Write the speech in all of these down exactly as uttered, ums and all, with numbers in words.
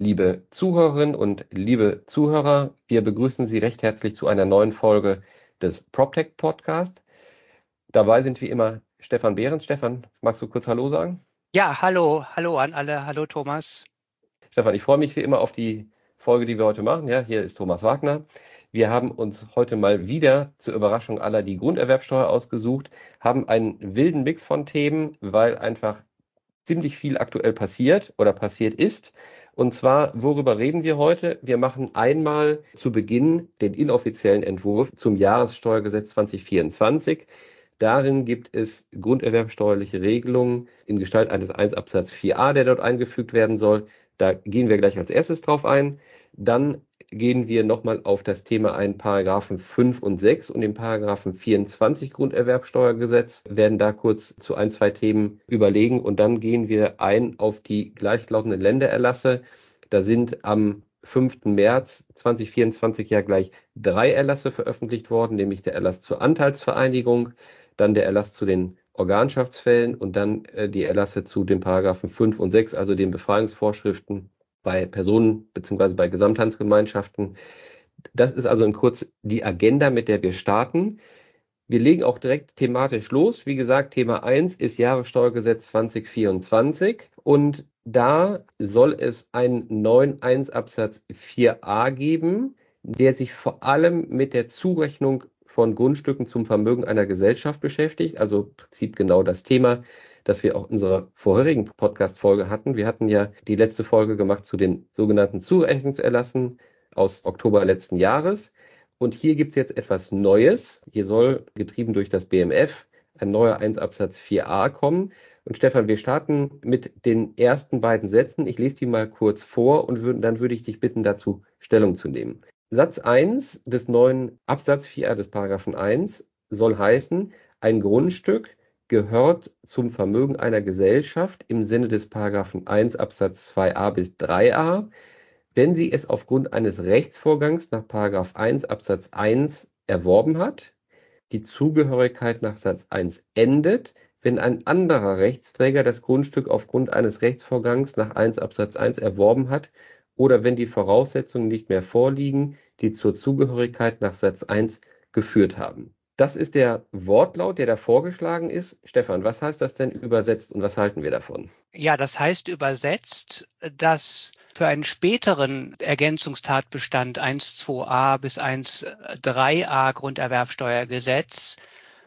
Liebe Zuhörerinnen und liebe Zuhörer, wir begrüßen Sie recht herzlich zu einer neuen Folge des PropTech Podcast. Dabei sind wie immer Stefan Behrens. Stefan, magst du kurz Hallo sagen? Ja, hallo, hallo an alle. Hallo Thomas. Stefan, ich freue mich wie immer auf die Folge, die wir heute machen. Ja, hier ist Thomas Wagner. Wir haben uns heute mal wieder zur Überraschung aller die Grunderwerbsteuer ausgesucht, haben einen wilden Mix von Themen, weil einfach ziemlich viel aktuell passiert oder passiert ist. Und zwar, worüber reden wir heute? Wir machen einmal zu Beginn den inoffiziellen Entwurf zum Jahressteuergesetz zwanzig vierundzwanzig. Darin gibt es grunderwerbsteuerliche Regelungen in Gestalt eines eins Absatz vier a, der dort eingefügt werden soll. Da gehen wir gleich als erstes drauf ein. Dann gehen wir nochmal auf das Thema ein, Paragraphen fünf und sechs und den Paragraphen vierundzwanzig Grunderwerbsteuergesetz, werden da kurz zu ein, zwei Themen überlegen und dann gehen wir ein auf die gleichlautenden Ländererlasse. Da sind am fünften März zweitausendvierundzwanzig ja gleich drei Erlasse veröffentlicht worden, nämlich der Erlass zur Anteilsvereinigung, dann der Erlass zu den Organschaftsfällen und dann äh, die Erlasse zu den Paragraphen fünf und sechs, also den Befreiungsvorschriften bei Personen bzw. bei Gesamthandsgemeinschaften. Das ist also in kurz die Agenda, mit der wir starten. Wir legen auch direkt thematisch los. Wie gesagt, Thema eins ist Jahressteuergesetz zwanzig vierundzwanzig und da soll es einen neuen eins Absatz vier a geben, der sich vor allem mit der Zurechnung von Grundstücken zum Vermögen einer Gesellschaft beschäftigt. Also im Prinzip genau das Thema, das wir auch in unserer vorherigen Podcast-Folge hatten. Wir hatten ja die letzte Folge gemacht zu den sogenannten Zurechnungserlassen aus Oktober letzten Jahres. Und hier gibt es jetzt etwas Neues. Hier soll, getrieben durch das B M F, ein neuer eins Absatz vier a kommen. Und Stefan, wir starten mit den ersten beiden Sätzen. Ich lese die mal kurz vor und würd, dann würde ich dich bitten, dazu Stellung zu nehmen. Satz eins des neuen Absatz vier a des Paragraphen eins soll heißen, ein Grundstück gehört zum Vermögen einer Gesellschaft im Sinne des Paragraphen eins Absatz zwei a bis drei a, wenn sie es aufgrund eines Rechtsvorgangs nach Paragraph eins Absatz eins erworben hat. Die Zugehörigkeit nach Satz eins endet, wenn ein anderer Rechtsträger das Grundstück aufgrund eines Rechtsvorgangs nach eins Absatz eins erworben hat oder wenn die Voraussetzungen nicht mehr vorliegen, die zur Zugehörigkeit nach Satz eins geführt haben. Das ist der Wortlaut, der da vorgeschlagen ist. Stefan, was heißt das denn übersetzt und was halten wir davon? Ja, das heißt übersetzt, dass für einen späteren Ergänzungstatbestand eins zwei a bis eins drei a Grunderwerbsteuergesetz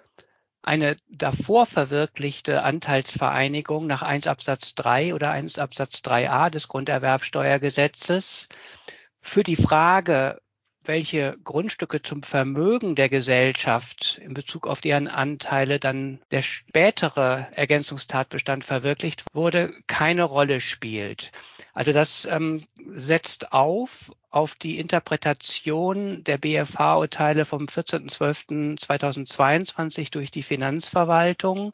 eine davor verwirklichte Anteilsvereinigung nach eins Absatz drei oder eins Absatz drei a des Grunderwerbsteuergesetzes für die Frage, welche Grundstücke zum Vermögen der Gesellschaft in Bezug auf deren Anteile dann der spätere Ergänzungstatbestand verwirklicht wurde, keine Rolle spielt. Also das ähm, setzt auf auf die Interpretation der B F H-Urteile vom vierzehnten zwölften zweitausendzweiundzwanzig durch die Finanzverwaltung,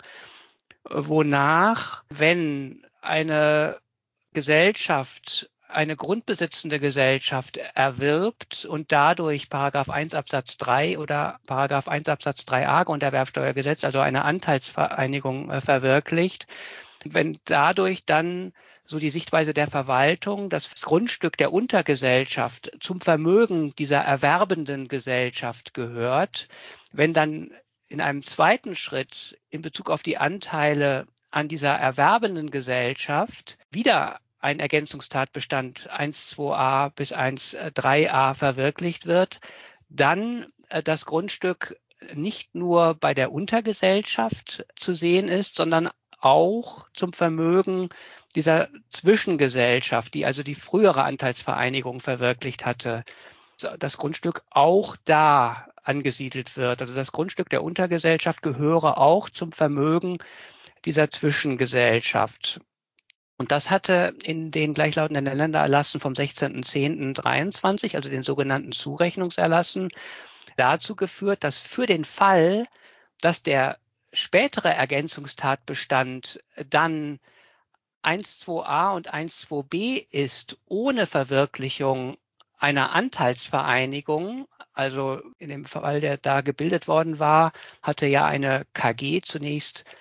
wonach, wenn eine Gesellschaft eine grundbesitzende Gesellschaft erwirbt und dadurch Paragraph eins Absatz drei oder Paragraph eins Absatz drei a Grunderwerbsteuergesetz, also eine Anteilsvereinigung äh, verwirklicht, wenn dadurch dann so die Sichtweise der Verwaltung, das Grundstück der Untergesellschaft zum Vermögen dieser erwerbenden Gesellschaft gehört, wenn dann in einem zweiten Schritt in Bezug auf die Anteile an dieser erwerbenden Gesellschaft wieder ein Ergänzungstatbestand eins zwei a bis eins drei a verwirklicht wird, dann das Grundstück nicht nur bei der Untergesellschaft zu sehen ist, sondern auch zum Vermögen dieser Zwischengesellschaft, die also die frühere Anteilsvereinigung verwirklicht hatte, das Grundstück auch da angesiedelt wird. Also das Grundstück der Untergesellschaft gehöre auch zum Vermögen dieser Zwischengesellschaft. Und das hatte in den gleichlautenden Ländererlassen vom sechzehnten zehnten dreiundzwanzig, also den sogenannten Zurechnungserlassen, dazu geführt, dass für den Fall, dass der spätere Ergänzungstatbestand dann eins zwei a und eins zwei b ist, ohne Verwirklichung einer Anteilsvereinigung, also in dem Fall, der da gebildet worden war, hatte ja eine K G zunächst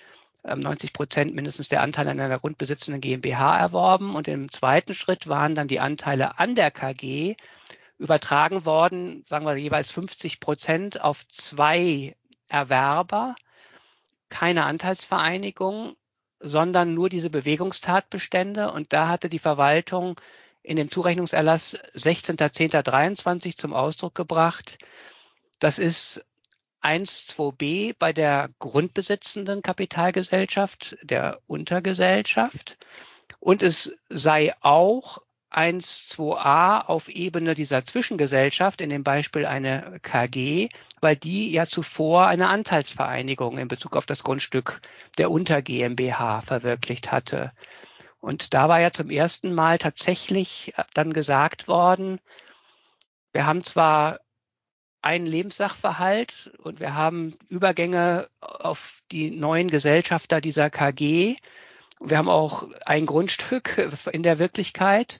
neunzig Prozent mindestens der Anteile an einer grundbesitzenden GmbH erworben. Und im zweiten Schritt waren dann die Anteile an der K G übertragen worden, sagen wir jeweils fünfzig Prozent auf zwei Erwerber, keine Anteilsvereinigung, sondern nur diese Bewegungstatbestände. Und da hatte die Verwaltung in dem Zurechnungserlass sechzehnter zehnter dreiundzwanzig zum Ausdruck gebracht, das ist eins zwei b bei der grundbesitzenden Kapitalgesellschaft, der Untergesellschaft. Und es sei auch eins zwei a auf Ebene dieser Zwischengesellschaft, in dem Beispiel eine K G, weil die ja zuvor eine Anteilsvereinigung in Bezug auf das Grundstück der Unter-GmbH verwirklicht hatte. Und da war ja zum ersten Mal tatsächlich dann gesagt worden, wir haben zwar einen Lebenssachverhalt und wir haben Übergänge auf die neuen Gesellschafter dieser K G. Wir haben auch ein Grundstück in der Wirklichkeit.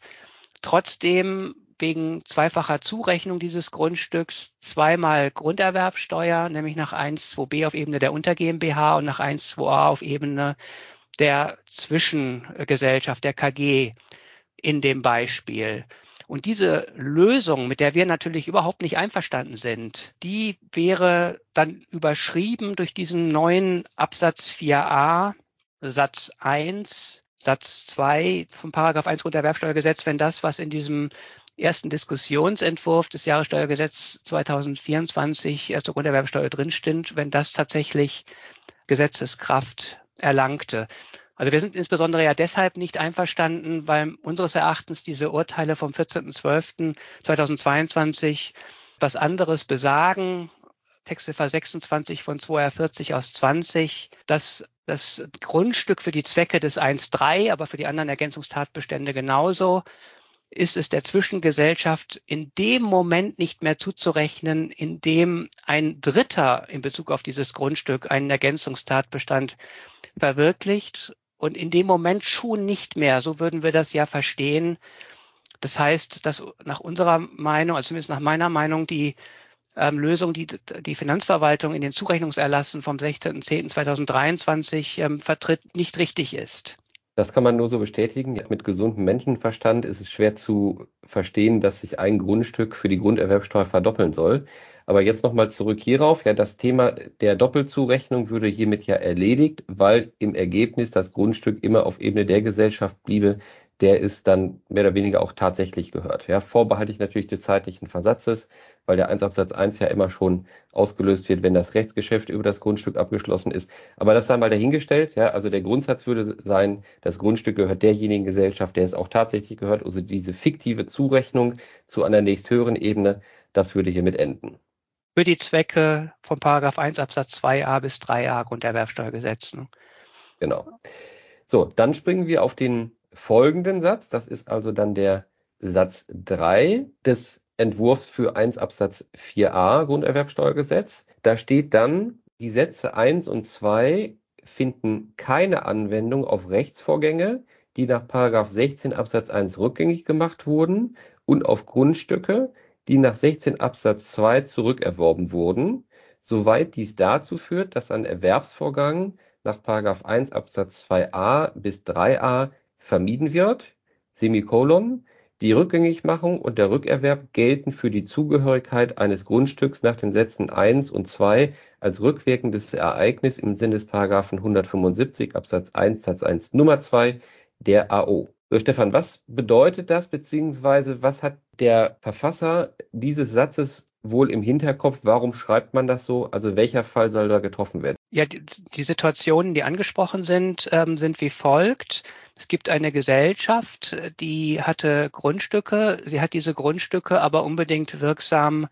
Trotzdem wegen zweifacher Zurechnung dieses Grundstücks zweimal Grunderwerbsteuer, nämlich nach eins zwei b auf Ebene der Unter-GmbH und nach eins zwei a auf Ebene der Zwischengesellschaft, der K G in dem Beispiel. Und diese Lösung, mit der wir natürlich überhaupt nicht einverstanden sind, die wäre dann überschrieben durch diesen neuen Absatz vier a, Satz eins, Satz zwei vom Paragraph eins Grunderwerbsteuergesetz, wenn das, was in diesem ersten Diskussionsentwurf des Jahressteuergesetzes zweitausendvierundzwanzig zur Grunderwerbsteuer drinsteht, wenn das tatsächlich Gesetzeskraft erlangte. Also wir sind insbesondere ja deshalb nicht einverstanden, weil unseres Erachtens diese Urteile vom vierzehnten zwölften zweitausendzweiundzwanzig was anderes besagen. Textziffer sechsundzwanzig von zwei R vierzig aus zwanzig, dass das Grundstück für die Zwecke des eins drei, aber für die anderen Ergänzungstatbestände genauso, ist es der Zwischengesellschaft in dem Moment nicht mehr zuzurechnen, in dem ein Dritter in Bezug auf dieses Grundstück einen Ergänzungstatbestand verwirklicht und in dem Moment schon nicht mehr. So würden wir das ja verstehen. Das heißt, dass nach unserer Meinung, also zumindest nach meiner Meinung, die ähm, Lösung, die die Finanzverwaltung in den Zurechnungserlassen vom sechzehnten zehnten zweitausenddreiundzwanzig ähm, vertritt, nicht richtig ist. Das kann man nur so bestätigen. Mit gesundem Menschenverstand ist es schwer zu verstehen, dass sich ein Grundstück für die Grunderwerbsteuer verdoppeln soll. Aber jetzt nochmal zurück hierauf. Ja, das Thema der Doppelzurechnung würde hiermit ja erledigt, weil im Ergebnis das Grundstück immer auf Ebene der Gesellschaft bliebe, der es dann mehr oder weniger auch tatsächlich gehört. Ja, vorbehaltlich natürlich des zeitlichen Versatzes, weil der eins Absatz eins ja immer schon ausgelöst wird, wenn das Rechtsgeschäft über das Grundstück abgeschlossen ist. Aber das sei mal dahingestellt. Ja, also der Grundsatz würde sein, das Grundstück gehört derjenigen Gesellschaft, der es auch tatsächlich gehört. Also diese fiktive Zurechnung zu einer nächsthöheren Ebene, das würde hiermit enden. Für die Zwecke von Paragraph eins Absatz zwei a bis drei a Grunderwerbsteuergesetz. Ne? Genau. So, dann springen wir auf den folgenden Satz. Das ist also dann der Satz drei des Entwurfs für eins Absatz vier a Grunderwerbsteuergesetz. Da steht dann, die Sätze eins und zwei finden keine Anwendung auf Rechtsvorgänge, die nach Paragraph sechzehn Absatz eins rückgängig gemacht wurden und auf Grundstücke, die nach sechzehn Absatz zwei zurückerworben wurden, soweit dies dazu führt, dass ein Erwerbsvorgang nach Paragraph eins Absatz zwei a bis drei a vermieden wird, Semikolon, die Rückgängigmachung und der Rückerwerb gelten für die Zugehörigkeit eines Grundstücks nach den Sätzen eins und zwei als rückwirkendes Ereignis im Sinne des Paragraphen hundertfünfundsiebzig Absatz eins Satz eins Nummer zwei der A O. So, Stefan, was bedeutet das, beziehungsweise was hat der Verfasser dieses Satzes wohl im Hinterkopf? Warum schreibt man das so? Also welcher Fall soll da getroffen werden? Ja, die, die Situationen, die angesprochen sind, ähm, sind wie folgt. Es gibt eine Gesellschaft, die hatte Grundstücke. Sie hat diese Grundstücke aber unbedingt wirksam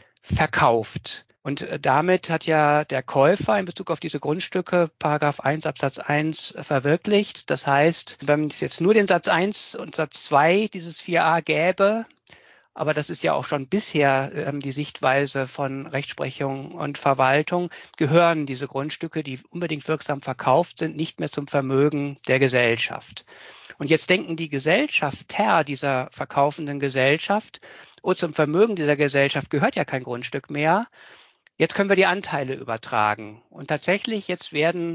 verkauft. Und damit hat ja der Käufer in Bezug auf diese Grundstücke Paragraph eins Absatz eins verwirklicht. Das heißt, wenn es jetzt nur den Satz eins und Satz zwei dieses vier a gäbe, aber das ist ja auch schon bisher ähm, die Sichtweise von Rechtsprechung und Verwaltung, gehören diese Grundstücke, die unbedingt wirksam verkauft sind, nicht mehr zum Vermögen der Gesellschaft. Und jetzt denken die Gesellschafter dieser verkaufenden Gesellschaft, oh, zum Vermögen dieser Gesellschaft gehört ja kein Grundstück mehr. Jetzt können wir die Anteile übertragen. Und tatsächlich, jetzt werden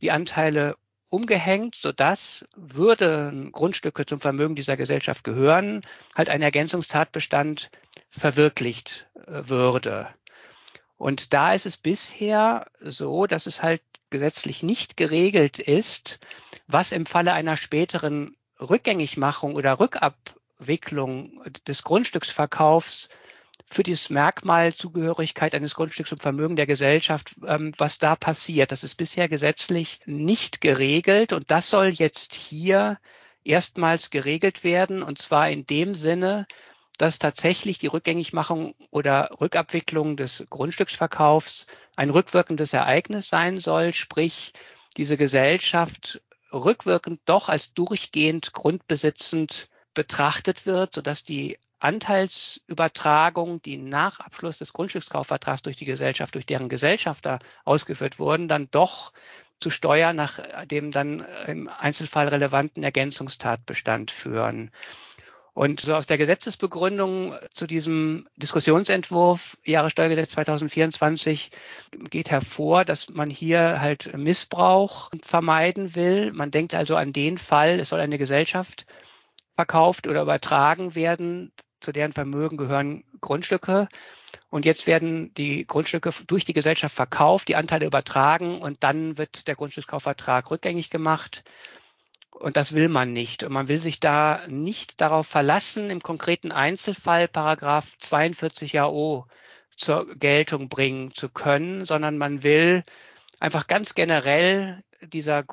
die Anteile umgehängt, sodass würden Grundstücke zum Vermögen dieser Gesellschaft gehören, halt ein Ergänzungstatbestand verwirklicht äh, würde. Und da ist es bisher so, dass es halt gesetzlich nicht geregelt ist, was im Falle einer späteren Rückgängigmachung oder Rückabwicklung des Grundstücksverkaufs für dieses Merkmal Zugehörigkeit eines Grundstücks zum Vermögen der Gesellschaft, ähm, was da passiert. Das ist bisher gesetzlich nicht geregelt und das soll jetzt hier erstmals geregelt werden, und zwar in dem Sinne, dass tatsächlich die Rückgängigmachung oder Rückabwicklung des Grundstücksverkaufs ein rückwirkendes Ereignis sein soll, sprich diese Gesellschaft rückwirkend doch als durchgehend grundbesitzend betrachtet wird, sodass die Anteilsübertragung, die nach Abschluss des Grundstückskaufvertrags durch die Gesellschaft, durch deren Gesellschafter ausgeführt wurden, dann doch zu Steuern nach dem dann im Einzelfall relevanten Ergänzungstatbestand führen. Und so aus der Gesetzesbegründung zu diesem Diskussionsentwurf Jahressteuergesetz zweitausendvierundzwanzig geht hervor, dass man hier halt Missbrauch vermeiden will. Man denkt also an den Fall, es soll eine Gesellschaft verkauft oder übertragen werden, zu deren Vermögen gehören Grundstücke. Und jetzt werden die Grundstücke durch die Gesellschaft verkauft, die Anteile übertragen und dann wird der Grundstückskaufvertrag rückgängig gemacht. Und das will man nicht. Und man will sich da nicht darauf verlassen, im konkreten Einzelfall Paragraph zweiundvierzig A O zur Geltung bringen zu können, sondern man will einfach ganz generell dieser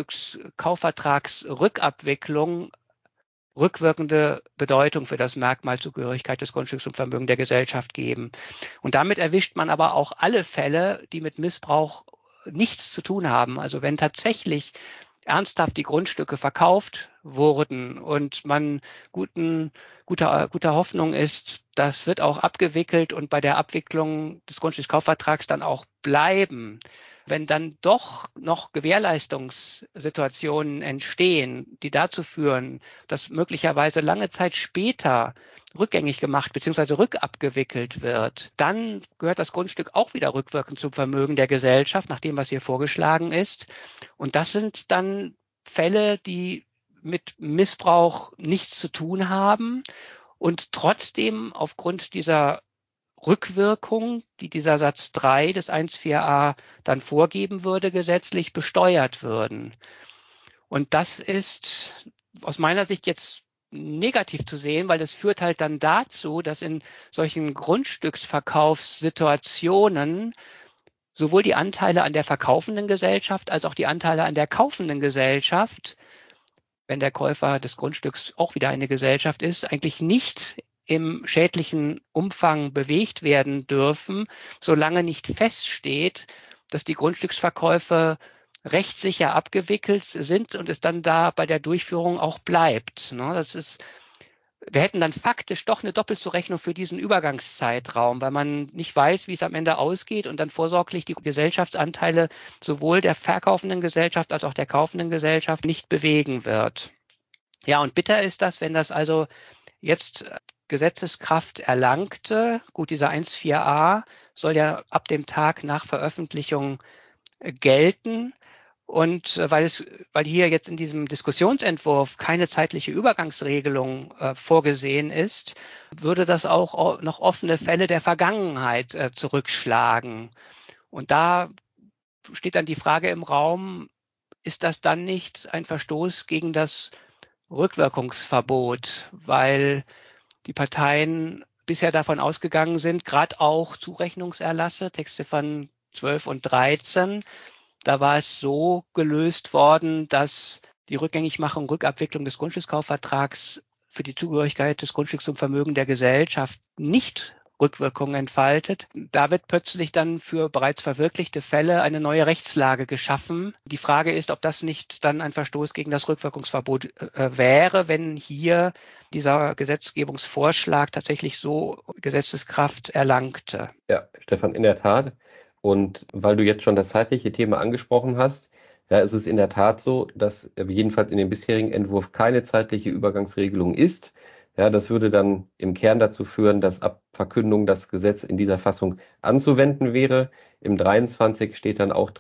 Grundstückskaufvertragsrückabwicklung rückwirkende Bedeutung für das Merkmal Zugehörigkeit des Grundstücks zum Vermögen der Gesellschaft geben. Und damit erwischt man aber auch alle Fälle, die mit Missbrauch nichts zu tun haben. Also wenn tatsächlich ernsthaft die Grundstücke verkauft wurden und man guten, guter, guter Hoffnung ist, das wird auch abgewickelt und bei der Abwicklung des Grundstückskaufvertrags dann auch bleiben. Wenn dann doch noch Gewährleistungssituationen entstehen, die dazu führen, dass möglicherweise lange Zeit später rückgängig gemacht bzw. rückabgewickelt wird, dann gehört das Grundstück auch wieder rückwirkend zum Vermögen der Gesellschaft, nach dem, was hier vorgeschlagen ist. Und das sind dann Fälle, die mit Missbrauch nichts zu tun haben und trotzdem aufgrund dieser Rückwirkung, die dieser Satz drei des eins Punkt vier a dann vorgeben würde, gesetzlich besteuert würden. Und das ist aus meiner Sicht jetzt negativ zu sehen, weil das führt halt dann dazu, dass in solchen Grundstücksverkaufssituationen sowohl die Anteile an der verkaufenden Gesellschaft als auch die Anteile an der kaufenden Gesellschaft, wenn der Käufer des Grundstücks auch wieder eine Gesellschaft ist, eigentlich nicht im schädlichen Umfang bewegt werden dürfen, solange nicht feststeht, dass die Grundstücksverkäufe rechtssicher abgewickelt sind und es dann da bei der Durchführung auch bleibt. Das ist, wir hätten dann faktisch doch eine Doppelzurechnung für diesen Übergangszeitraum, weil man nicht weiß, wie es am Ende ausgeht und dann vorsorglich die Gesellschaftsanteile sowohl der verkaufenden Gesellschaft als auch der kaufenden Gesellschaft nicht bewegen wird. Ja, und bitter ist das, wenn das also jetzt Gesetzeskraft erlangte. Gut, dieser eins Punkt vier a soll ja ab dem Tag nach Veröffentlichung gelten. Und weil es, weil hier jetzt in diesem Diskussionsentwurf keine zeitliche Übergangsregelung äh, vorgesehen ist, würde das auch noch offene Fälle der Vergangenheit äh, zurückschlagen. Und da steht dann die Frage im Raum, ist das dann nicht ein Verstoß gegen das Rückwirkungsverbot, weil die Parteien bisher davon ausgegangen sind, gerade auch Zurechnungserlasse, Textziffern zwölf und dreizehn, da war es so gelöst worden, dass die Rückgängigmachung, Rückabwicklung des Grundstückskaufvertrags für die Zugehörigkeit des Grundstücks zum Vermögen der Gesellschaft nicht Rückwirkungen entfaltet. Da wird plötzlich dann für bereits verwirklichte Fälle eine neue Rechtslage geschaffen. Die Frage ist, ob das nicht dann ein Verstoß gegen das Rückwirkungsverbot äh, wäre, wenn hier dieser Gesetzgebungsvorschlag tatsächlich so Gesetzeskraft erlangte. Ja, Stefan, in der Tat. Und weil du jetzt schon das zeitliche Thema angesprochen hast, da ist es in der Tat so, dass jedenfalls in dem bisherigen Entwurf keine zeitliche Übergangsregelung ist. Ja, das würde dann im Kern dazu führen, dass ab Verkündung das Gesetz in dieser Fassung anzuwenden wäre. Im dreiundzwanzig steht dann auch drin,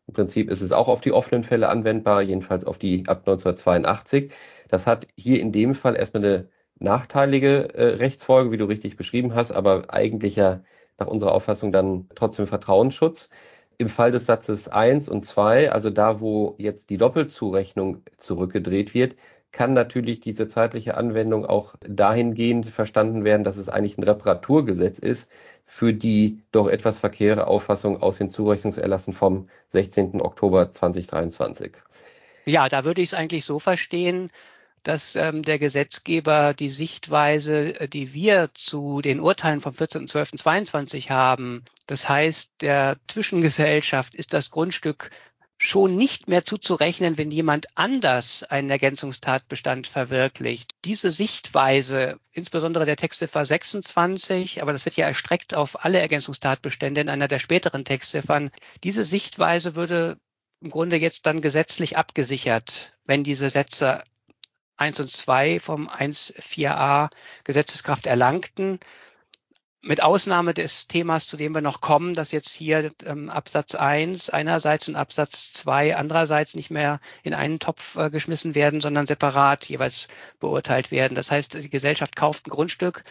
Im Prinzip ist es auch auf die offenen Fälle anwendbar, jedenfalls auf die ab neunzehnhundertzweiundachtzig. Das hat hier in dem Fall erstmal eine nachteilige äh, Rechtsfolge, wie du richtig beschrieben hast, aber eigentlich ja nach unserer Auffassung dann trotzdem Vertrauensschutz. Im Fall des Satzes eins und zwei, also da, wo jetzt die Doppelzurechnung zurückgedreht wird, kann natürlich diese zeitliche Anwendung auch dahingehend verstanden werden, dass es eigentlich ein Reparaturgesetz ist für die doch etwas verquere Auffassung aus den Zurechnungserlassen vom sechzehnten Oktober zweitausenddreiundzwanzig. Ja, da würde ich es eigentlich so verstehen, dass ähm, der Gesetzgeber die Sichtweise, die wir zu den Urteilen vom vierzehnten zwölften zweiundzwanzig haben, das heißt, der Zwischengesellschaft ist das Grundstück schon nicht mehr zuzurechnen, wenn jemand anders einen Ergänzungstatbestand verwirklicht. Diese Sichtweise, insbesondere der Textziffer sechsundzwanzig, aber das wird ja erstreckt auf alle Ergänzungstatbestände in einer der späteren Textziffern, diese Sichtweise würde im Grunde jetzt dann gesetzlich abgesichert, wenn diese Sätze eins und zwei vom eins Punkt vier a Gesetzeskraft erlangten. Mit Ausnahme des Themas, zu dem wir noch kommen, dass jetzt hier ähm, Absatz eins einerseits und Absatz zwei andererseits nicht mehr in einen Topf äh, geschmissen werden, sondern separat jeweils beurteilt werden. Das heißt, die Gesellschaft kauft ein Grundstück,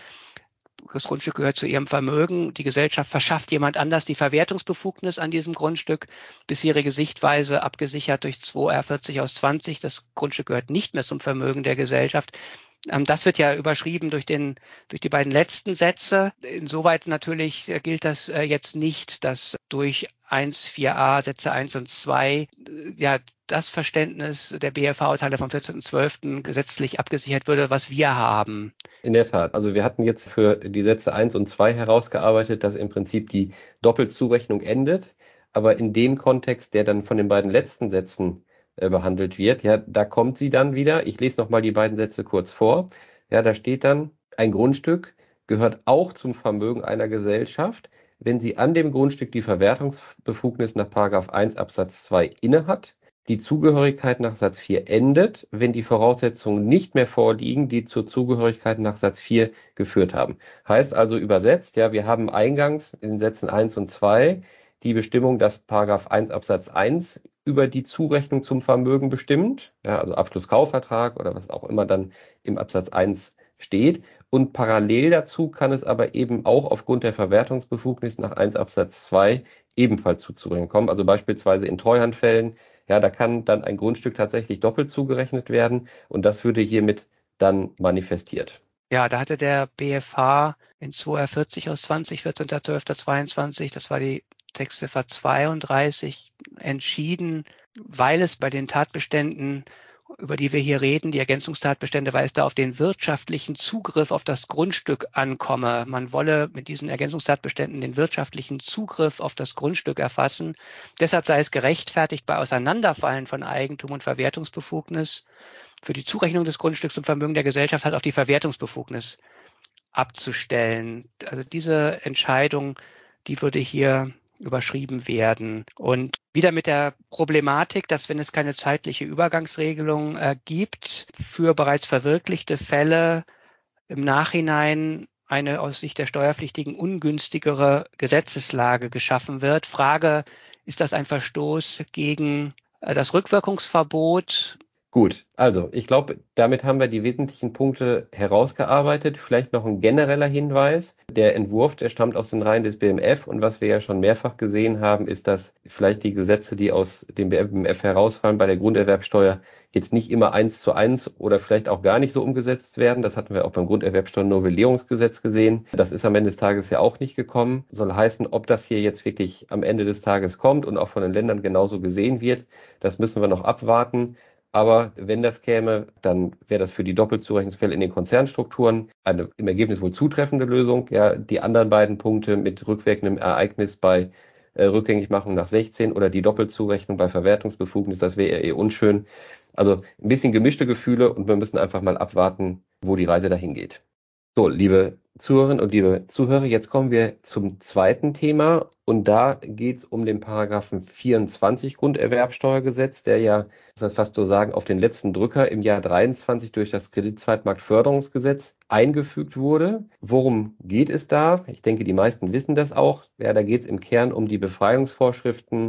das Grundstück gehört zu ihrem Vermögen, die Gesellschaft verschafft jemand anders die Verwertungsbefugnis an diesem Grundstück, bisherige Sichtweise abgesichert durch zwei R vierzig aus zwanzig, das Grundstück gehört nicht mehr zum Vermögen der Gesellschaft. Das wird ja überschrieben durch den, durch die beiden letzten Sätze. Insoweit natürlich gilt das jetzt nicht, dass durch eins Punkt vier a Sätze eins und zwei ja das Verständnis der B F H-Urteile vom vierzehnten zwölften gesetzlich abgesichert würde, was wir haben. In der Tat. Also wir hatten jetzt für die Sätze eins und zwei herausgearbeitet, dass im Prinzip die Doppelzurechnung endet. Aber in dem Kontext, der dann von den beiden letzten Sätzen behandelt wird, ja, da kommt sie dann wieder. Ich lese nochmal die beiden Sätze kurz vor. Ja, da steht dann, ein Grundstück gehört auch zum Vermögen einer Gesellschaft, wenn sie an dem Grundstück die Verwertungsbefugnis nach Paragraph eins Absatz zwei innehat. Die Zugehörigkeit nach Satz vier endet, wenn die Voraussetzungen nicht mehr vorliegen, die zur Zugehörigkeit nach Satz vier geführt haben. Heißt also übersetzt, ja, wir haben eingangs in den Sätzen eins und zwei die Bestimmung, dass Paragraph eins Absatz eins über die Zurechnung zum Vermögen bestimmt, ja, also Abschlusskaufvertrag oder was auch immer dann im Absatz eins steht. Und parallel dazu kann es aber eben auch aufgrund der Verwertungsbefugnis nach eins Absatz zwei ebenfalls zuzurechnen kommen. Also beispielsweise in Treuhandfällen, ja, da kann dann ein Grundstück tatsächlich doppelt zugerechnet werden und das würde hiermit dann manifestiert. Ja, da hatte der B F H in zwei R vierzig aus zwanzig, vierzehnten zwölften zweiundzwanzig, das war die Textziffer zweiunddreißig, entschieden, weil es bei den Tatbeständen, über die wir hier reden, die Ergänzungstatbestände, weil es da auf den wirtschaftlichen Zugriff auf das Grundstück ankomme. Man wolle mit diesen Ergänzungstatbeständen den wirtschaftlichen Zugriff auf das Grundstück erfassen. Deshalb sei es gerechtfertigt, bei Auseinanderfallen von Eigentum und Verwertungsbefugnis für die Zurechnung des Grundstücks zum Vermögen der Gesellschaft halt auf die Verwertungsbefugnis abzustellen. Also diese Entscheidung, die würde hier überschrieben werden. Und wieder mit der Problematik, dass wenn es keine zeitliche Übergangsregelung äh, gibt, für bereits verwirklichte Fälle im Nachhinein eine aus Sicht der Steuerpflichtigen ungünstigere Gesetzeslage geschaffen wird. Frage, ist das ein Verstoß gegen äh, das Rückwirkungsverbot? Gut, also ich glaube, damit haben wir die wesentlichen Punkte herausgearbeitet. Vielleicht noch ein genereller Hinweis. Der Entwurf, der stammt aus den Reihen des B M F und was wir ja schon mehrfach gesehen haben, ist, dass vielleicht die Gesetze, die aus dem B M F herausfallen bei der Grunderwerbsteuer, jetzt nicht immer eins zu eins oder vielleicht auch gar nicht so umgesetzt werden. Das hatten wir auch beim Grunderwerbsteuernovellierungsgesetz gesehen. Das ist am Ende des Tages ja auch nicht gekommen. Soll heißen, ob das hier jetzt wirklich am Ende des Tages kommt und auch von den Ländern genauso gesehen wird, das müssen wir noch abwarten. Aber wenn das käme, dann wäre das für die Doppelzurechnungsfälle in den Konzernstrukturen eine im Ergebnis wohl zutreffende Lösung. Ja, die anderen beiden Punkte mit rückwirkendem Ereignis bei äh, Rückgängigmachung nach sechzehn oder die Doppelzurechnung bei Verwertungsbefugnis, das wäre eh unschön. Also ein bisschen gemischte Gefühle und wir müssen einfach mal abwarten, wo die Reise dahin geht. So, liebe Zuhörerinnen und liebe Zuhörer, jetzt kommen wir zum zweiten Thema und da geht es um den Paragraphen vierundzwanzig Grunderwerbsteuergesetz, der ja, das heißt fast so sagen, auf den letzten Drücker im Jahr dreiundzwanzig durch das Kreditzweitmarktförderungsgesetz eingefügt wurde. Worum geht es da? Ich denke, die meisten wissen das auch. Ja, da geht es im Kern um die Befreiungsvorschriften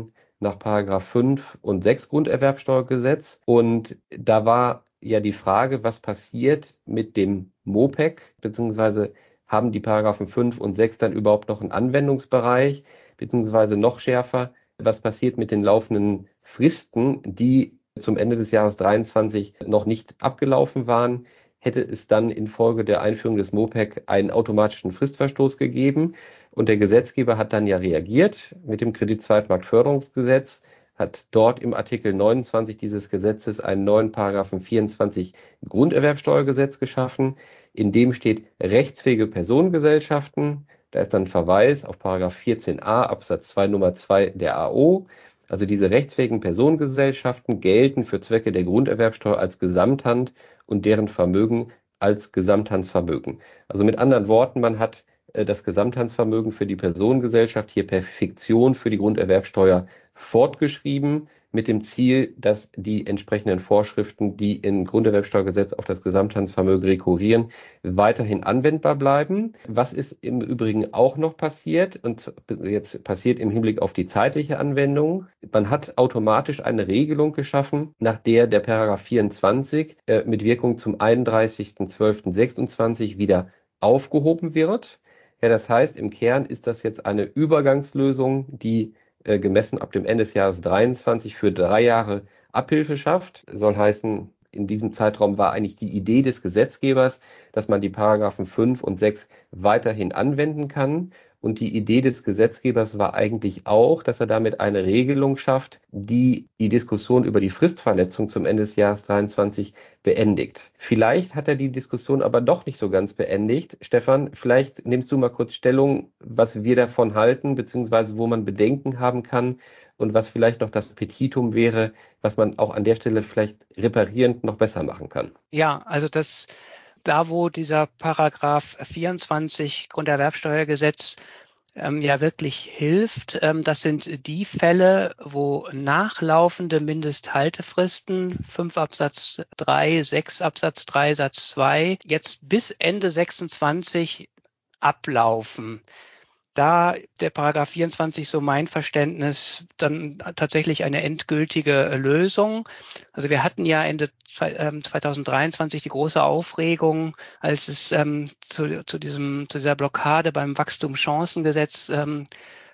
nach Paragraph fünf und sechs Grunderwerbsteuergesetz. Und da war ja die Frage, was passiert mit dem Moped, beziehungsweise haben die Paragraphen fünf und sechs dann überhaupt noch einen Anwendungsbereich, beziehungsweise noch schärfer, was passiert mit den laufenden Fristen, die zum Ende des Jahres dreiundzwanzig noch nicht abgelaufen waren. Hätte es dann infolge der Einführung des Moped einen automatischen Fristverstoß gegeben. Und der Gesetzgeber hat dann ja reagiert mit dem Kreditzweitmarktförderungsgesetz, hat dort im Artikel neunundzwanzig dieses Gesetzes einen neuen Paragraphen vierundzwanzig Grunderwerbsteuergesetz geschaffen, in dem steht rechtsfähige Personengesellschaften. Da ist dann ein Verweis auf Paragraph vierzehn a Absatz zwei Nummer zwei der A O. Also diese rechtsfähigen Personengesellschaften gelten für Zwecke der Grunderwerbsteuer als Gesamthand und deren Vermögen als Gesamthandsvermögen. Also mit anderen Worten, man hat äh, das Gesamthandsvermögen für die Personengesellschaft hier per Fiktion für die Grunderwerbsteuer fortgeschrieben, mit dem Ziel, dass die entsprechenden Vorschriften, die im Grunderwerbsteuergesetz auf das Gesamthandsvermögen rekurrieren, weiterhin anwendbar bleiben. Was ist im Übrigen auch noch passiert und jetzt passiert im Hinblick auf die zeitliche Anwendung? Man hat automatisch eine Regelung geschaffen, nach der der Paragraph vierundzwanzig äh, mit Wirkung zum einunddreißigsten zwölften sechsundzwanzig wieder aufgehoben wird. Ja, das heißt, im Kern ist das jetzt eine Übergangslösung, die äh, gemessen ab dem Ende des Jahres dreiundzwanzig für drei Jahre Abhilfe schafft. Soll heißen, in diesem Zeitraum war eigentlich die Idee des Gesetzgebers, dass man die Paragraphen fünf und sechs weiterhin anwenden kann. Und die Idee des Gesetzgebers war eigentlich auch, dass er damit eine Regelung schafft, die die Diskussion über die Fristverletzung zum Ende des Jahres dreiundzwanzig beendigt. Vielleicht hat er die Diskussion aber doch nicht so ganz beendigt. Stefan, vielleicht nimmst du mal kurz Stellung, was wir davon halten, beziehungsweise wo man Bedenken haben kann und was vielleicht noch das Petitum wäre, was man auch an der Stelle vielleicht reparierend noch besser machen kann. Ja, also das Da, wo dieser Paragraph vierundzwanzig Grunderwerbsteuergesetz ähm, ja wirklich hilft, ähm, das sind die Fälle, wo nachlaufende Mindesthaltefristen fünf Absatz drei, sechs Absatz drei Satz zwei jetzt bis Ende sechsundzwanzig ablaufen. Da der Paragraph vierundzwanzig, so mein Verständnis, dann tatsächlich eine endgültige Lösung. Also wir hatten ja Ende zweitausenddreiundzwanzig die große Aufregung, als es ähm, zu, zu diesem zu dieser Blockade beim Wachstumschancengesetz ähm,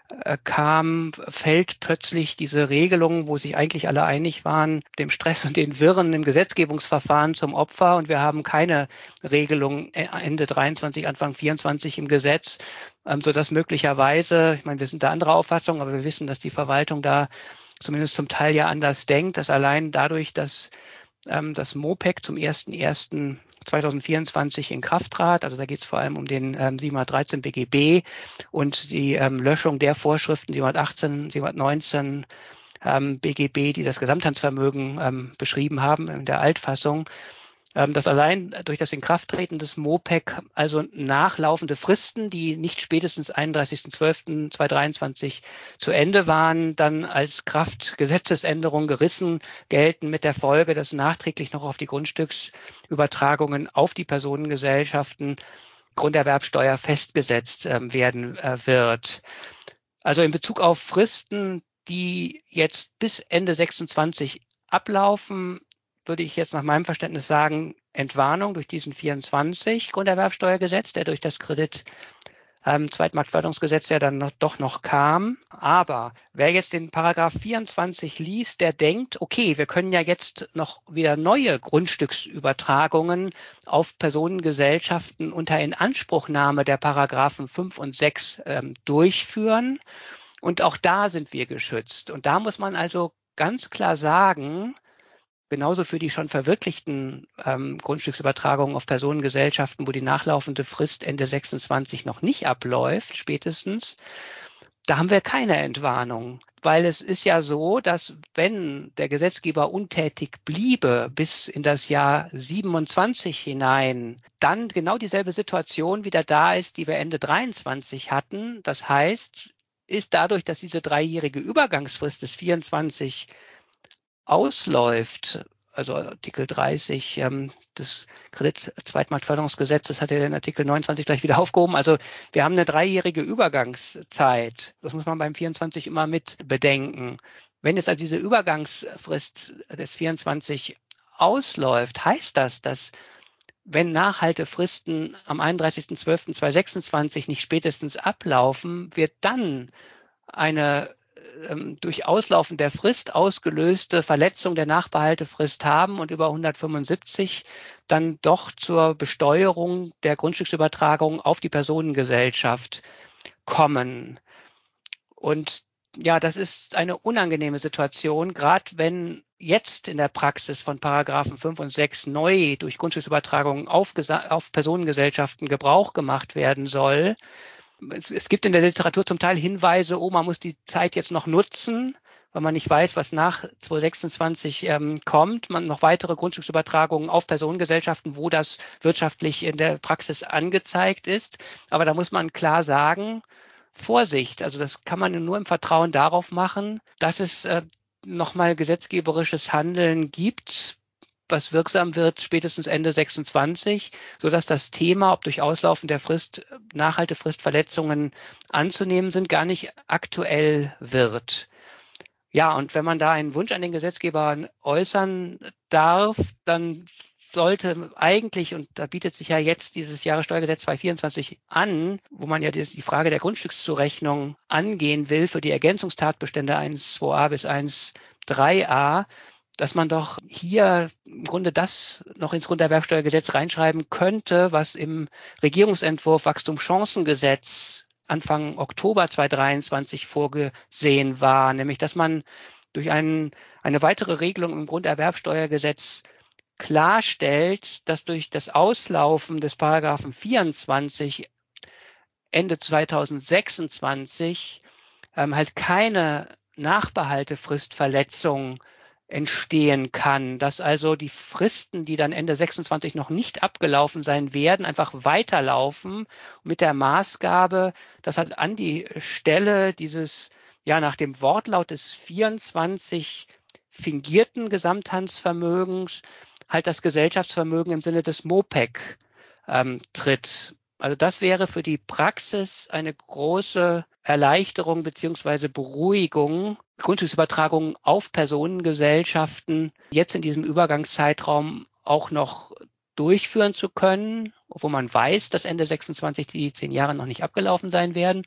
kam, fällt plötzlich diese Regelung, wo sich eigentlich alle einig waren, dem Stress und den Wirren im Gesetzgebungsverfahren zum Opfer. Und wir haben keine Regelung Ende dreiundzwanzig, Anfang vierundzwanzig im Gesetz, sodass möglicherweise, ich meine, wir sind da anderer Auffassung, aber wir wissen, dass die Verwaltung da zumindest zum Teil ja anders denkt, dass allein dadurch, dass ähm, das Moped zum ersten ersten zweitausendvierundzwanzig in Kraft trat, also da geht es vor allem um den ähm, siebenhundertdreizehn B G B und die ähm, Löschung der Vorschriften siebenhundertachtzehn, siebenhundertneunzehn ähm, B G B, die das Gesamthandsvermögen ähm, beschrieben haben in der Altfassung, ähm, dass allein durch das Inkrafttreten des Moped also nachlaufende Fristen, die nicht spätestens einunddreißigsten zwölften zweitausenddreiundzwanzig zu Ende waren, dann als Kraftgesetzesänderung gerissen gelten, mit der Folge, dass nachträglich noch auf die Grundstücksübertragungen auf die Personengesellschaften Grunderwerbsteuer festgesetzt äh, werden äh, wird. Also in Bezug auf Fristen, die jetzt bis Ende sechsundzwanzig ablaufen, würde ich jetzt nach meinem Verständnis sagen, Entwarnung durch diesen vierundzwanzig Grunderwerbsteuergesetz, der durch das Kredit ähm, Zweitmarktförderungsgesetz ja dann noch, doch noch kam. Aber wer jetzt den Paragraph vierundzwanzig liest, der denkt, okay, wir können ja jetzt noch wieder neue Grundstücksübertragungen auf Personengesellschaften unter Inanspruchnahme der Paragraphen fünf und sechs ähm, durchführen. Und auch da sind wir geschützt. Und da muss man also ganz klar sagen, genauso für die schon verwirklichten ähm, Grundstücksübertragungen auf Personengesellschaften, wo die nachlaufende Frist Ende sechsundzwanzig noch nicht abläuft, spätestens, da haben wir keine Entwarnung. Weil es ist ja so, dass wenn der Gesetzgeber untätig bliebe bis in das Jahr siebenundzwanzig hinein, dann genau dieselbe Situation wieder da ist, die wir Ende dreiundzwanzig hatten. Das heißt, ist dadurch, dass diese dreijährige Übergangsfrist des vierundzwanzig ausläuft, also Artikel dreißig ähm, des Kredit-Zweitmarktförderungsgesetzes hat ja den Artikel neunundzwanzig gleich wieder aufgehoben. Also wir haben eine dreijährige Übergangszeit. Das muss man beim vierundzwanzig immer mit bedenken. Wenn jetzt also diese Übergangsfrist des vierundzwanzig ausläuft, heißt das, dass wenn Nachhaltefristen am einunddreißigsten zwölften zweitausendsechsundzwanzig nicht spätestens ablaufen, wird dann eine ähm, durch Auslaufen der Frist ausgelöste Verletzung der Nachbehaltefrist haben und über hundertfünfundsiebzig dann doch zur Besteuerung der Grundstücksübertragung auf die Personengesellschaft kommen. Und ja, das ist eine unangenehme Situation, gerade wenn jetzt in der Praxis von Paragraphen fünf und sechs neu durch Grundstücksübertragungen auf, auf Personengesellschaften Gebrauch gemacht werden soll. Es, es gibt in der Literatur zum Teil Hinweise, oh, man muss die Zeit jetzt noch nutzen, weil man nicht weiß, was nach zweitausendsechsundzwanzig ähm, kommt. Man noch weitere Grundstücksübertragungen auf Personengesellschaften, wo das wirtschaftlich in der Praxis angezeigt ist. Aber da muss man klar sagen, Vorsicht, also das kann man nur im Vertrauen darauf machen, dass es äh, nochmal gesetzgeberisches Handeln gibt, was wirksam wird spätestens Ende sechsundzwanzig, sodass das Thema, ob durch Auslaufen der Frist Nachhaltefristverletzungen anzunehmen sind, gar nicht aktuell wird. Ja, und wenn man da einen Wunsch an den Gesetzgeber äußern darf, dann sollte eigentlich, und da bietet sich ja jetzt dieses Jahressteuergesetz zweitausendvierundzwanzig an, wo man ja die, die Frage der Grundstückszurechnung angehen will für die Ergänzungstatbestände eins Punkt zwei a bis eins Punkt drei a, dass man doch hier im Grunde das noch ins Grunderwerbsteuergesetz reinschreiben könnte, was im Regierungsentwurf Wachstumschancengesetz Anfang Oktober zweitausenddreiundzwanzig vorgesehen war, nämlich dass man durch einen, eine weitere Regelung im Grunderwerbsteuergesetz klarstellt, dass durch das Auslaufen des Paragraphen vierundzwanzig Ende zweitausendsechsundzwanzig ähm, halt keine Nachbehaltefristverletzung entstehen kann, dass also die Fristen, die dann Ende sechsundzwanzig noch nicht abgelaufen sein werden, einfach weiterlaufen mit der Maßgabe, dass halt an die Stelle dieses, ja, nach dem Wortlaut des vierundzwanzig fingierten Gesamthandsvermögens halt das Gesellschaftsvermögen im Sinne des MOPEC ähm, tritt. Also das wäre für die Praxis eine große Erleichterung beziehungsweise Beruhigung, Grundstücksübertragungen auf Personengesellschaften jetzt in diesem Übergangszeitraum auch noch durchführen zu können, obwohl man weiß, dass Ende sechsundzwanzig die zehn Jahre noch nicht abgelaufen sein werden.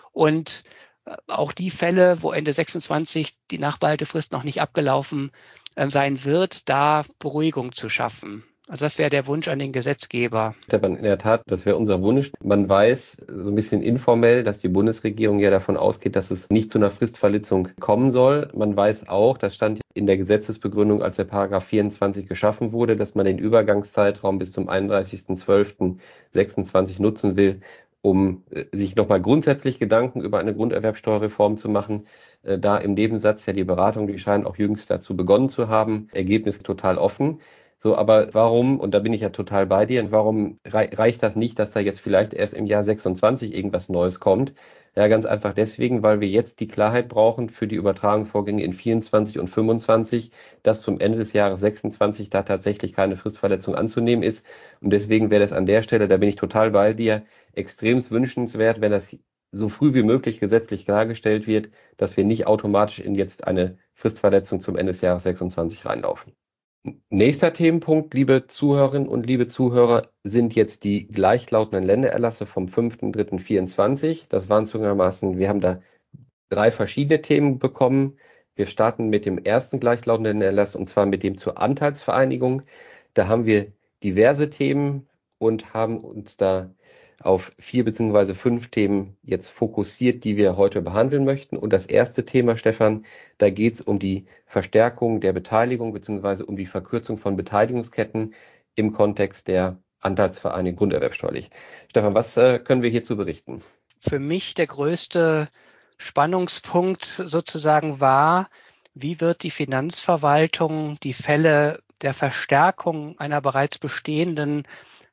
Und auch die Fälle, wo Ende sechsundzwanzig die Nachbehaltefrist noch nicht abgelaufen äh, sein wird, da Beruhigung zu schaffen. Also das wäre der Wunsch an den Gesetzgeber. In der Tat, das wäre unser Wunsch. Man weiß so ein bisschen informell, dass die Bundesregierung ja davon ausgeht, dass es nicht zu einer Fristverletzung kommen soll. Man weiß auch, das stand in der Gesetzesbegründung, als der Paragraph vierundzwanzig geschaffen wurde, dass man den Übergangszeitraum bis zum einunddreißigsten zwölften sechsundzwanzig nutzen will, um sich nochmal grundsätzlich Gedanken über eine Grunderwerbsteuerreform zu machen. Da im Nebensatz ja die Beratung, die scheinen auch jüngst dazu begonnen zu haben. Ergebnis total offen. So, aber warum, und da bin ich ja total bei dir, warum reicht das nicht, dass da jetzt vielleicht erst im Jahr sechsundzwanzig irgendwas Neues kommt? Ja, ganz einfach deswegen, weil wir jetzt die Klarheit brauchen für die Übertragungsvorgänge in vierundzwanzig und fünfundzwanzig, dass zum Ende des Jahres sechsundzwanzig da tatsächlich keine Fristverletzung anzunehmen ist. Und deswegen wäre das an der Stelle, da bin ich total bei dir, extremst wünschenswert, wenn das so früh wie möglich gesetzlich klargestellt wird, dass wir nicht automatisch in jetzt eine Fristverletzung zum Ende des Jahres sechsundzwanzig reinlaufen. Nächster Themenpunkt, liebe Zuhörerinnen und liebe Zuhörer, sind jetzt die gleichlautenden Ländererlasse vom fünften dritten vierundzwanzig. Das waren zugegebenermaßen, wir haben da drei verschiedene Themen bekommen. Wir starten mit dem ersten gleichlautenden Erlass und zwar mit dem zur Anteilsvereinigung. Da haben wir diverse Themen und haben uns da auf vier beziehungsweise fünf Themen jetzt fokussiert, die wir heute behandeln möchten. Und das erste Thema, Stefan, da geht es um die Verstärkung der Beteiligung beziehungsweise um die Verkürzung von Beteiligungsketten im Kontext der Anteilsvereinigung grunderwerbsteuerlich. Stefan, was äh, können wir hierzu berichten? Für mich der größte Spannungspunkt sozusagen war, wie wird die Finanzverwaltung die Fälle der Verstärkung einer bereits bestehenden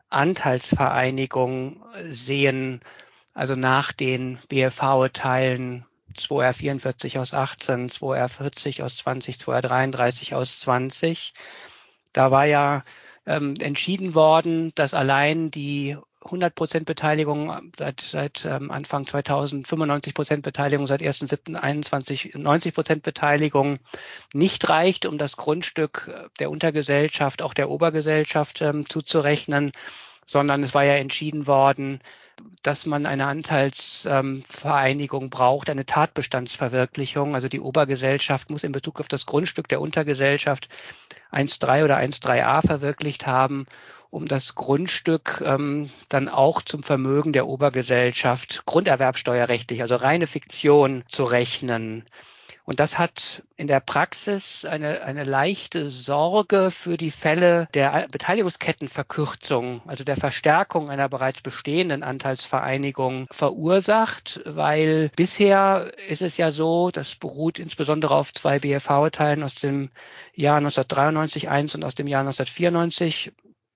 Anteilsvereinigung sehen, also nach den B F V-Teilen zwei R vierundvierzig aus achtzehn, zwei R vierzig aus zwanzig, zwei R dreiunddreißig aus zwanzig. Da war ja ähm, entschieden worden, dass allein die hundert Prozent Beteiligung seit, seit ähm, Anfang zweitausend, fünfundneunzig Prozent Beteiligung seit ersten siebten einundzwanzig, neunzig Prozent Beteiligung nicht reicht, um das Grundstück der Untergesellschaft, auch der Obergesellschaft ähm, zuzurechnen, sondern es war ja entschieden worden, dass man eine Anteilsvereinigung ähm, braucht, eine Tatbestandsverwirklichung. Also die Obergesellschaft muss in Bezug auf das Grundstück der Untergesellschaft eins Komma drei oder eins Komma drei a verwirklicht haben, um das Grundstück ähm, dann auch zum Vermögen der Obergesellschaft grunderwerbsteuerrechtlich, also reine Fiktion, zu rechnen. Und das hat in der Praxis eine, eine leichte Sorge für die Fälle der Beteiligungskettenverkürzung, also der Verstärkung einer bereits bestehenden Anteilsvereinigung verursacht, weil bisher ist es ja so, das beruht insbesondere auf zwei B F V-Urteilen aus dem Jahr neunzehnhundertdreiundneunzig eins und aus dem Jahr neunzehnhundertvierundneunzig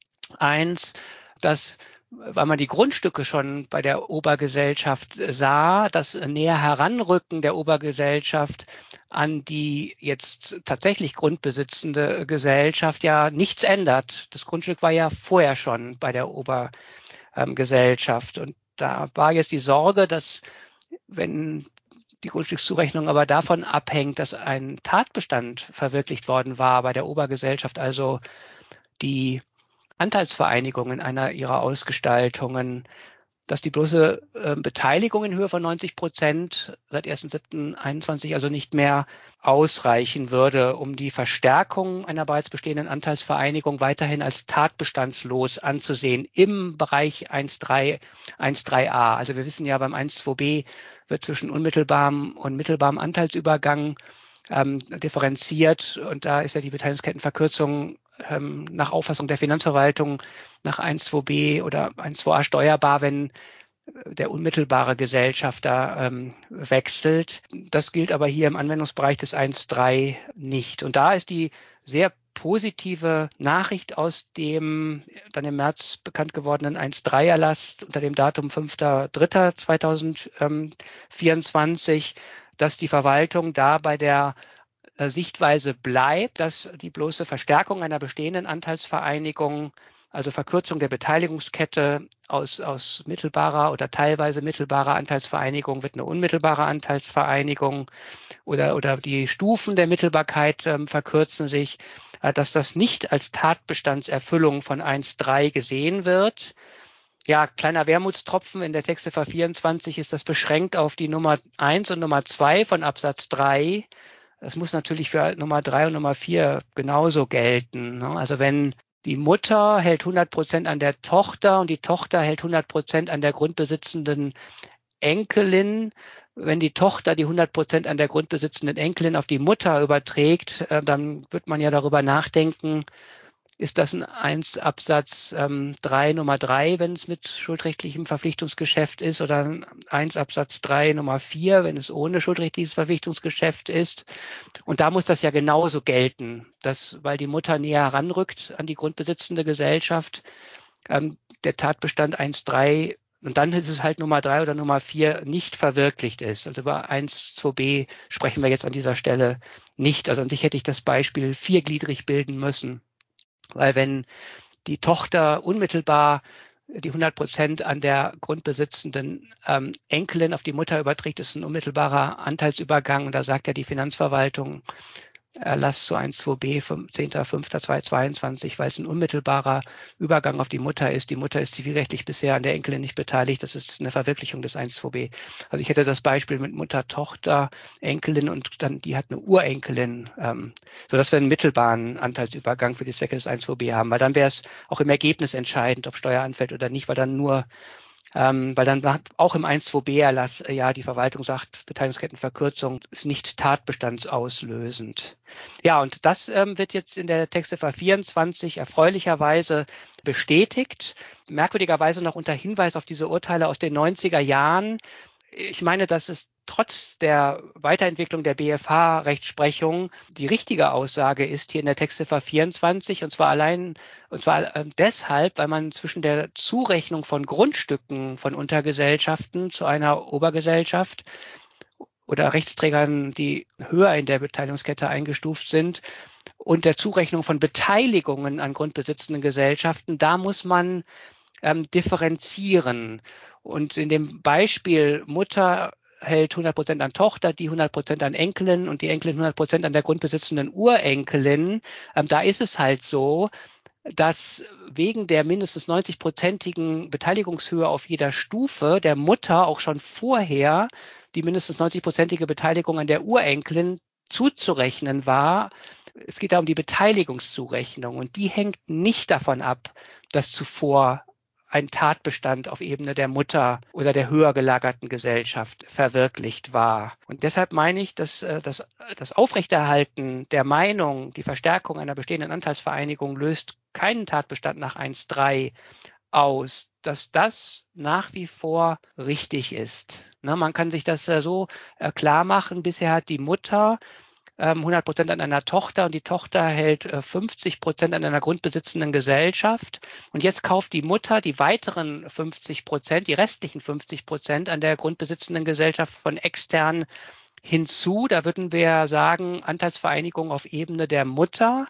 eins, dass, weil man die Grundstücke schon bei der Obergesellschaft sah, das näher Heranrücken der Obergesellschaft an die jetzt tatsächlich grundbesitzende Gesellschaft ja nichts ändert. Das Grundstück war ja vorher schon bei der Obergesellschaft. Und da war jetzt die Sorge, dass wenn die Grundstückszurechnung aber davon abhängt, dass ein Tatbestand verwirklicht worden war bei der Obergesellschaft, also die Anteilsvereinigung in einer ihrer Ausgestaltungen, dass die bloße äh, Beteiligung in Höhe von neunzig Prozent seit ersten siebten einundzwanzig also nicht mehr ausreichen würde, um die Verstärkung einer bereits bestehenden Anteilsvereinigung weiterhin als tatbestandslos anzusehen im Bereich eins Komma drei a. Also wir wissen ja, beim eins Komma zwei b wird zwischen unmittelbarem und mittelbarem Anteilsübergang ähm, differenziert, und da ist ja die Beteiligungskettenverkürzung ähm, nach Auffassung der Finanzverwaltung nach eins Komma zwei b oder eins Komma zwei a steuerbar, wenn der unmittelbare Gesellschafter ähm, wechselt. Das gilt aber hier im Anwendungsbereich des eins Komma drei nicht. Und da ist die sehr positive Nachricht aus dem dann im März bekannt gewordenen eins Komma drei Erlass unter dem Datum fünfter dritter zweitausendvierundzwanzig, dass die Verwaltung da bei der äh, Sichtweise bleibt, dass die bloße Verstärkung einer bestehenden Anteilsvereinigung, also Verkürzung der Beteiligungskette aus, aus mittelbarer oder teilweise mittelbarer Anteilsvereinigung wird eine unmittelbare Anteilsvereinigung, oder, oder die Stufen der Mittelbarkeit ähm, verkürzen sich, äh, dass das nicht als Tatbestandserfüllung von eins Komma drei gesehen wird. Ja, kleiner Wermutstropfen, in der Textziffer vierundzwanzig ist das beschränkt auf die Nummer eins und Nummer zwei von Absatz drei. Das muss natürlich für Nummer drei und Nummer vier genauso gelten. Also wenn die Mutter hält hundert Prozent an der Tochter und die Tochter hält hundert Prozent an der grundbesitzenden Enkelin, wenn die Tochter die hundert Prozent an der grundbesitzenden Enkelin auf die Mutter überträgt, dann wird man ja darüber nachdenken, ist das ein eins Absatz ähm, drei Nummer drei, wenn es mit schuldrechtlichem Verpflichtungsgeschäft ist, oder ein eins Absatz drei Nummer vier, wenn es ohne schuldrechtliches Verpflichtungsgeschäft ist. Und da muss das ja genauso gelten, dass, weil die Mutter näher heranrückt an die grundbesitzende Gesellschaft, ähm, der Tatbestand eins Komma drei, und dann ist es halt Nummer drei oder Nummer vier nicht verwirklicht ist. Also über eins Komma zwei b sprechen wir jetzt an dieser Stelle nicht. Also an sich hätte ich das Beispiel viergliedrig bilden müssen. Weil wenn die Tochter unmittelbar die hundert Prozent an der grundbesitzenden ähm, Enkelin auf die Mutter überträgt, ist ein unmittelbarer Anteilsübergang. Und da sagt ja die Finanzverwaltung, Erlass zu eins Komma zwei b vom zehnter fünfter zweitausendzweiundzwanzig, weil es ein unmittelbarer Übergang auf die Mutter ist. Die Mutter ist zivilrechtlich bisher an der Enkelin nicht beteiligt. Das ist eine Verwirklichung des eins Komma zwei b. Also ich hätte das Beispiel mit Mutter, Tochter, Enkelin und dann die hat eine Urenkelin, ähm, sodass wir einen mittelbaren Anteilsübergang für die Zwecke des eins Komma zwei b haben. Weil dann wäre es auch im Ergebnis entscheidend, ob Steuer anfällt oder nicht, weil dann nur Ähm, weil dann auch im eins Komma zwei b Erlass, äh, ja, die Verwaltung sagt, Beteiligungskettenverkürzung ist nicht tatbestandsauslösend. Ja, und das ähm, wird jetzt in der Textziffer vierundzwanzig erfreulicherweise bestätigt. Merkwürdigerweise noch unter Hinweis auf diese Urteile aus den neunziger Jahren. Ich meine, dass es trotz der Weiterentwicklung der B F H-Rechtsprechung die richtige Aussage ist hier in der Textziffer vierundzwanzig, und zwar allein, und zwar äh, deshalb, weil man zwischen der Zurechnung von Grundstücken von Untergesellschaften zu einer Obergesellschaft oder Rechtsträgern, die höher in der Beteiligungskette eingestuft sind, und der Zurechnung von Beteiligungen an grundbesitzenden Gesellschaften, da muss man ähm, differenzieren. Und in dem Beispiel Mutter hält hundert Prozent an Tochter, die hundert Prozent an Enkelin und die Enkelin hundert Prozent an der grundbesitzenden Urenkelin, ähm, da ist es halt so, dass wegen der mindestens neunzig-prozentigen Beteiligungshöhe auf jeder Stufe der Mutter auch schon vorher die mindestens neunzig-prozentige Beteiligung an der Urenkelin zuzurechnen war. Es geht da um die Beteiligungszurechnung und die hängt nicht davon ab, dass zuvor ein Tatbestand auf Ebene der Mutter oder der höher gelagerten Gesellschaft verwirklicht war. Und deshalb meine ich, dass das, das Aufrechterhalten der Meinung, die Verstärkung einer bestehenden Anteilsvereinigung löst keinen Tatbestand nach eins Punkt drei aus, dass das nach wie vor richtig ist. Na, man kann sich das so klar machen. Bisher hat die Mutter hundert Prozent an einer Tochter und die Tochter hält fünfzig Prozent an einer grundbesitzenden Gesellschaft. Und jetzt kauft die Mutter die weiteren fünfzig Prozent, die restlichen fünfzig Prozent an der grundbesitzenden Gesellschaft von extern hinzu. Da würden wir sagen, Anteilsvereinigung auf Ebene der Mutter.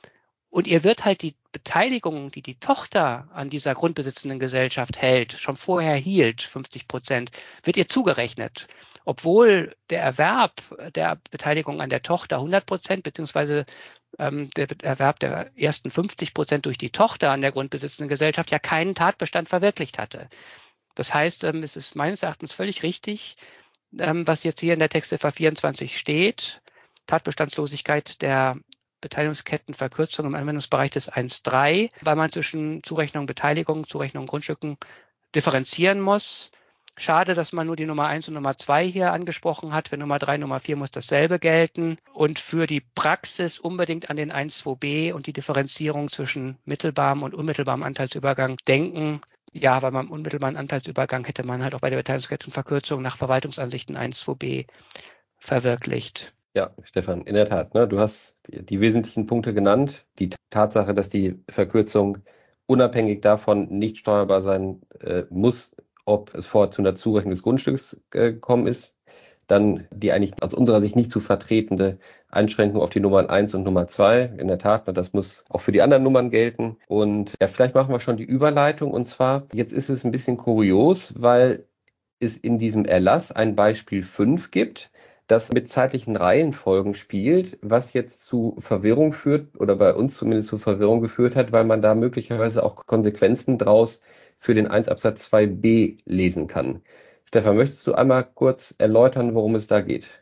Und ihr wird halt die Beteiligung, die die Tochter an dieser grundbesitzenden Gesellschaft hält, schon vorher hielt, fünfzig Prozent, wird ihr zugerechnet. Obwohl der Erwerb der Beteiligung an der Tochter hundert Prozent beziehungsweise ähm, der Erwerb der ersten fünfzig Prozent durch die Tochter an der grundbesitzenden Gesellschaft ja keinen Tatbestand verwirklicht hatte. Das heißt, ähm, es ist meines Erachtens völlig richtig, ähm, was jetzt hier in der Textziffer vierundzwanzig steht, Tatbestandslosigkeit der Beteiligungskettenverkürzung im Anwendungsbereich des eins Punkt drei, weil man zwischen Zurechnung Beteiligung, Zurechnung Grundstücken differenzieren muss. Schade, dass man nur die Nummer eins und Nummer zwei hier angesprochen hat. Für Nummer drei, Nummer vier muss dasselbe gelten. Und für die Praxis unbedingt an den eins Punkt zwei b und die Differenzierung zwischen mittelbarem und unmittelbarem Anteilsübergang denken. Ja, weil beim unmittelbaren Anteilsübergang hätte man halt auch bei der Beteiligungskettenverkürzung nach Verwaltungsansichten eins Punkt zwei b verwirklicht. Ja, Stefan, in der Tat. Ne, du hast die, die wesentlichen Punkte genannt. Die Tatsache, dass die Verkürzung unabhängig davon nicht steuerbar sein äh, muss, ob es vorher zu einer Zurechnung des Grundstücks äh, gekommen ist. Dann die eigentlich aus unserer Sicht nicht zu vertretende Einschränkung auf die Nummern eins und Nummer zwei. In der Tat, ne, das muss auch für die anderen Nummern gelten. Und ja, vielleicht machen wir schon die Überleitung. Und zwar, jetzt ist es ein bisschen kurios, weil es in diesem Erlass ein Beispiel fünf gibt, das mit zeitlichen Reihenfolgen spielt, was jetzt zu Verwirrung führt oder bei uns zumindest zu Verwirrung geführt hat, weil man da möglicherweise auch Konsequenzen draus für den eins Absatz zwei b lesen kann. Stefan, möchtest du einmal kurz erläutern, worum es da geht?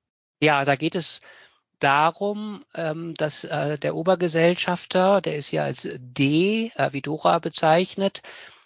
Ja, da geht es darum, dass der Obergesellschafter, der ist ja als D, wie Dora bezeichnet,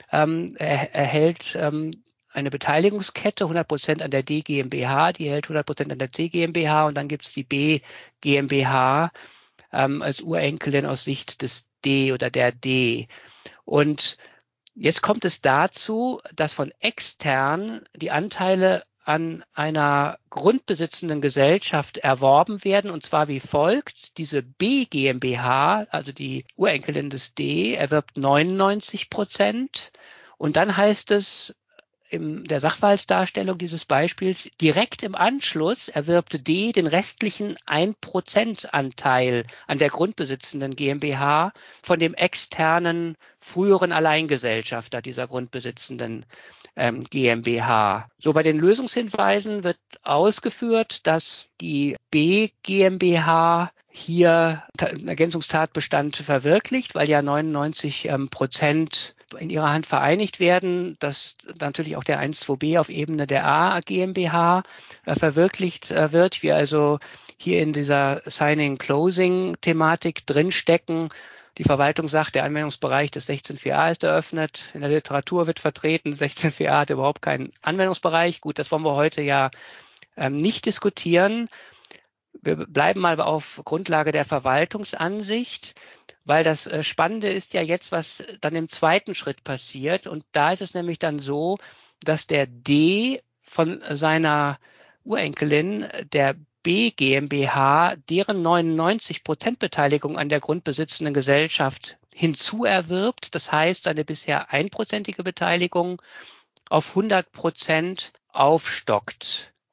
erhält eine Beteiligungskette, hundert Prozent an der D GmbH, die hält hundert Prozent an der C GmbH und dann gibt es die B GmbH ähm, als Urenkelin aus Sicht des D oder der D. Und jetzt kommt es dazu, dass von extern die Anteile an einer grundbesitzenden Gesellschaft erworben werden, und zwar wie folgt. Diese B GmbH, also die Urenkelin des D, erwirbt neunundneunzig Prozent und dann heißt es, in der Sachverhaltsdarstellung dieses Beispiels, direkt im Anschluss erwirbt D den restlichen ein Prozent Anteil an der grundbesitzenden GmbH von dem externen früheren Alleingesellschafter dieser grundbesitzenden ähm, GmbH. So, bei den Lösungshinweisen wird ausgeführt, dass die B GmbH hier einen Ergänzungstatbestand verwirklicht, weil ja neunundneunzig Prozent in ihrer Hand vereinigt werden, dass natürlich auch der eins Punkt zwei b auf Ebene der A GmbH äh, verwirklicht äh, wird. Wir also hier in dieser Signing-Closing-Thematik drinstecken. Die Verwaltung sagt, der Anwendungsbereich des sechzehn vier a ist eröffnet. In der Literatur wird vertreten, sechzehn vier a hat überhaupt keinen Anwendungsbereich. Gut, das wollen wir heute ja ähm, nicht diskutieren. Wir bleiben mal auf Grundlage der Verwaltungsansicht, weil das Spannende ist ja jetzt, was dann im zweiten Schritt passiert. Und da ist es nämlich dann so, dass der D von seiner Urenkelin, der B GmbH, deren neunundneunzig Prozent Beteiligung an der grundbesitzenden Gesellschaft hinzuerwirbt. Das heißt, seine bisher einprozentige Beteiligung auf hundert Prozent aufstockt.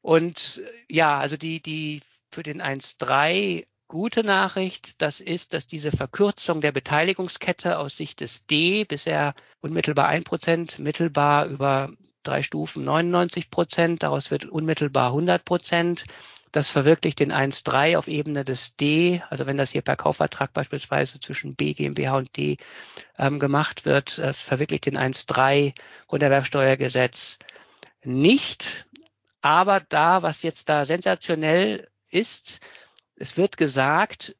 Und ja, also die, die für den eins Komma drei gute Nachricht, das ist, dass diese Verkürzung der Beteiligungskette aus Sicht des D, bisher unmittelbar ein Prozent, mittelbar über drei Stufen neunundneunzig Prozent, daraus wird unmittelbar hundert Prozent. Das verwirklicht den eins Komma drei auf Ebene des D, also wenn das hier per Kaufvertrag beispielsweise zwischen B GmbH und D ähm, gemacht wird, äh, verwirklicht den eins Komma drei Grunderwerbsteuergesetz nicht. Aber da, was jetzt da sensationell ist, es wird gesagt,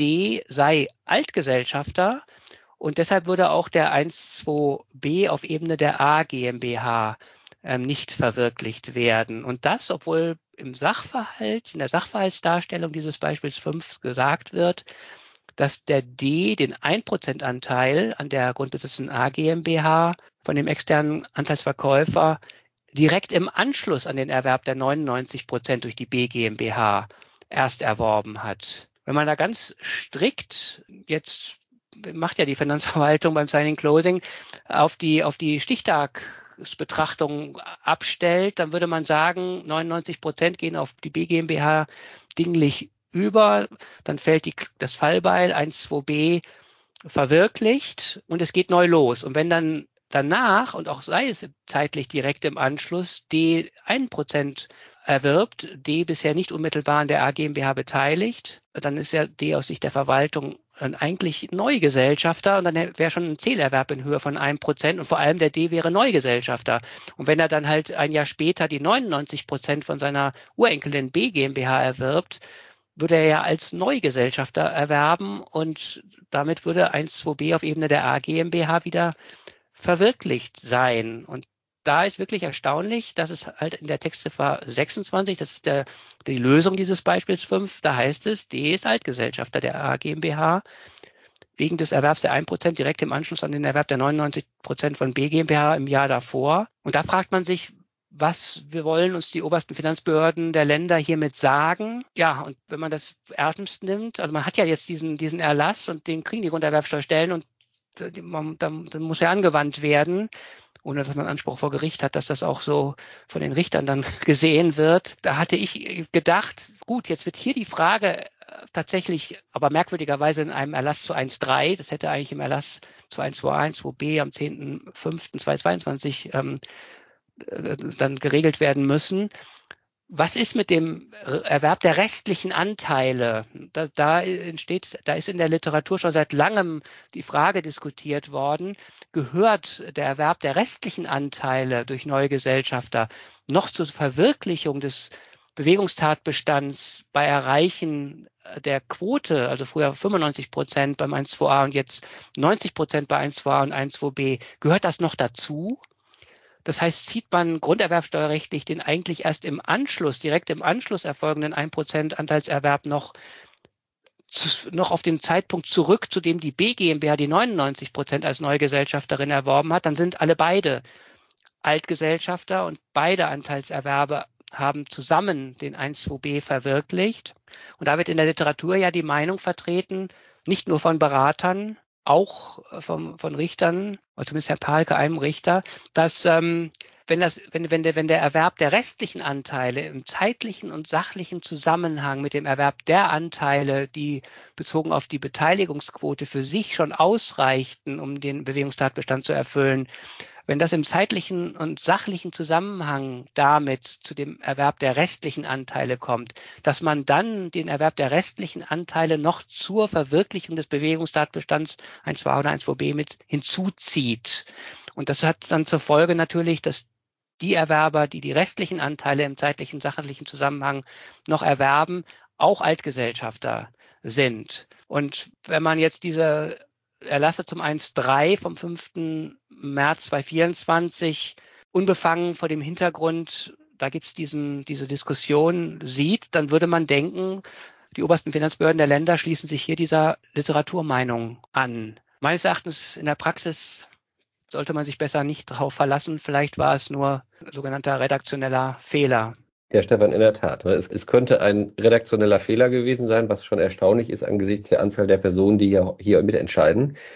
D sei Altgesellschafter und deshalb würde auch der eins Komma zwei b auf Ebene der A GmbH ähm, nicht verwirklicht werden. Und das, obwohl im Sachverhalt, in der Sachverhaltsdarstellung dieses Beispiels fünf gesagt wird, dass der D den ein Prozent Anteil an der grundbesitzenden A GmbH von dem externen Anteilsverkäufer direkt im Anschluss an den Erwerb der neunundneunzig Prozent durch die B GmbH erst erworben hat. Wenn man da ganz strikt jetzt macht ja die Finanzverwaltung beim Signing Closing auf die auf die Stichtagsbetrachtung abstellt, dann würde man sagen, neunundneunzig Prozent gehen auf die B GmbH dinglich über, dann fällt die, das Fallbeil eins Komma zwei b verwirklicht und es geht neu los. Und wenn dann danach, und auch sei es zeitlich direkt im Anschluss, D ein Prozent erwirbt, D bisher nicht unmittelbar an der A GmbH beteiligt, dann ist ja D aus Sicht der Verwaltung eigentlich Neugesellschafter und dann wäre schon ein Zählerwerb in Höhe von einem Prozent und vor allem der D wäre Neugesellschafter. Und wenn er dann halt ein Jahr später die neunundneunzig Prozent von seiner Urenkelin B GmbH erwirbt, würde er ja als Neugesellschafter erwerben und damit würde eins Komma zwei b auf Ebene der A GmbH wieder verwirklicht sein. Und da ist wirklich erstaunlich, dass es halt in der Textziffer sechsundzwanzig, das ist der, die Lösung dieses Beispiels fünf, da heißt es, D ist Altgesellschafter der A GmbH wegen des Erwerbs der ein Prozent direkt im Anschluss an den Erwerb der neunundneunzig Prozent von B GmbH im Jahr davor. Und da fragt man sich, was wir wollen uns die obersten Finanzbehörden der Länder hiermit sagen. Ja, und wenn man das ernst nimmt, also man hat ja jetzt diesen, diesen Erlass und den kriegen die Grunderwerbsteuerstellen und dann, dann muss er angewandt werden, ohne dass man Anspruch vor Gericht hat, dass das auch so von den Richtern dann gesehen wird. Da hatte ich gedacht, gut, jetzt wird hier die Frage tatsächlich, aber merkwürdigerweise in einem Erlass zu eins Komma drei, das hätte eigentlich im Erlass zu eins Komma zwei, eins Komma zwei b am zehnten fünften zweitausendzweiundzwanzig ähm, dann geregelt werden müssen. Was ist mit dem Erwerb der restlichen Anteile? Da, da entsteht, da ist in der Literatur schon seit langem die Frage diskutiert worden, gehört der Erwerb der restlichen Anteile durch neue Gesellschafter noch zur Verwirklichung des Bewegungstatbestands bei Erreichen der Quote, also früher fünfundneunzig Prozent beim eins Komma zwei a und jetzt neunzig Prozent bei eins Komma zwei a und eins Komma zwei b, gehört das noch dazu? Das heißt, zieht man grunderwerbsteuerrechtlich den eigentlich erst im Anschluss, direkt im Anschluss erfolgenden ein Prozent Anteilserwerb noch, zu, noch auf den Zeitpunkt zurück, zu dem die B GmbH die neunundneunzig Prozent als Neugesellschafterin erworben hat, dann sind alle beide Altgesellschafter und beide Anteilserwerbe haben zusammen den eins Komma zwei b verwirklicht. Und da wird in der Literatur ja die Meinung vertreten, nicht nur von Beratern, auch vom, von Richtern, oder zumindest Herr Pahlke, einem Richter, dass ähm, wenn, das, wenn, wenn, der, wenn der Erwerb der restlichen Anteile im zeitlichen und sachlichen Zusammenhang mit dem Erwerb der Anteile, die bezogen auf die Beteiligungsquote für sich schon ausreichten, um den Bewegungstatbestand zu erfüllen, wenn das im zeitlichen und sachlichen Zusammenhang damit zu dem Erwerb der restlichen Anteile kommt, dass man dann den Erwerb der restlichen Anteile noch zur Verwirklichung des Bewegungstatbestands eins Komma zwei oder eins Komma zwei b mit hinzuzieht. Und das hat dann zur Folge natürlich, dass die Erwerber, die die restlichen Anteile im zeitlichen, sachlichen Zusammenhang noch erwerben, auch Altgesellschafter sind. Und wenn man jetzt diese Erlasse zum eins Komma drei vom fünften März zweitausendvierundzwanzig unbefangen vor dem Hintergrund, da gibt es diesen diese Diskussion, sieht, dann würde man denken, die obersten Finanzbehörden der Länder schließen sich hier dieser Literaturmeinung an. Meines Erachtens in der Praxis sollte man sich besser nicht darauf verlassen. Vielleicht war es nur ein sogenannter redaktioneller Fehler. Ja, Stefan, in der Tat. Es, es könnte ein redaktioneller Fehler gewesen sein, was schon erstaunlich ist angesichts der Anzahl der Personen, die hier, hier mitentscheiden.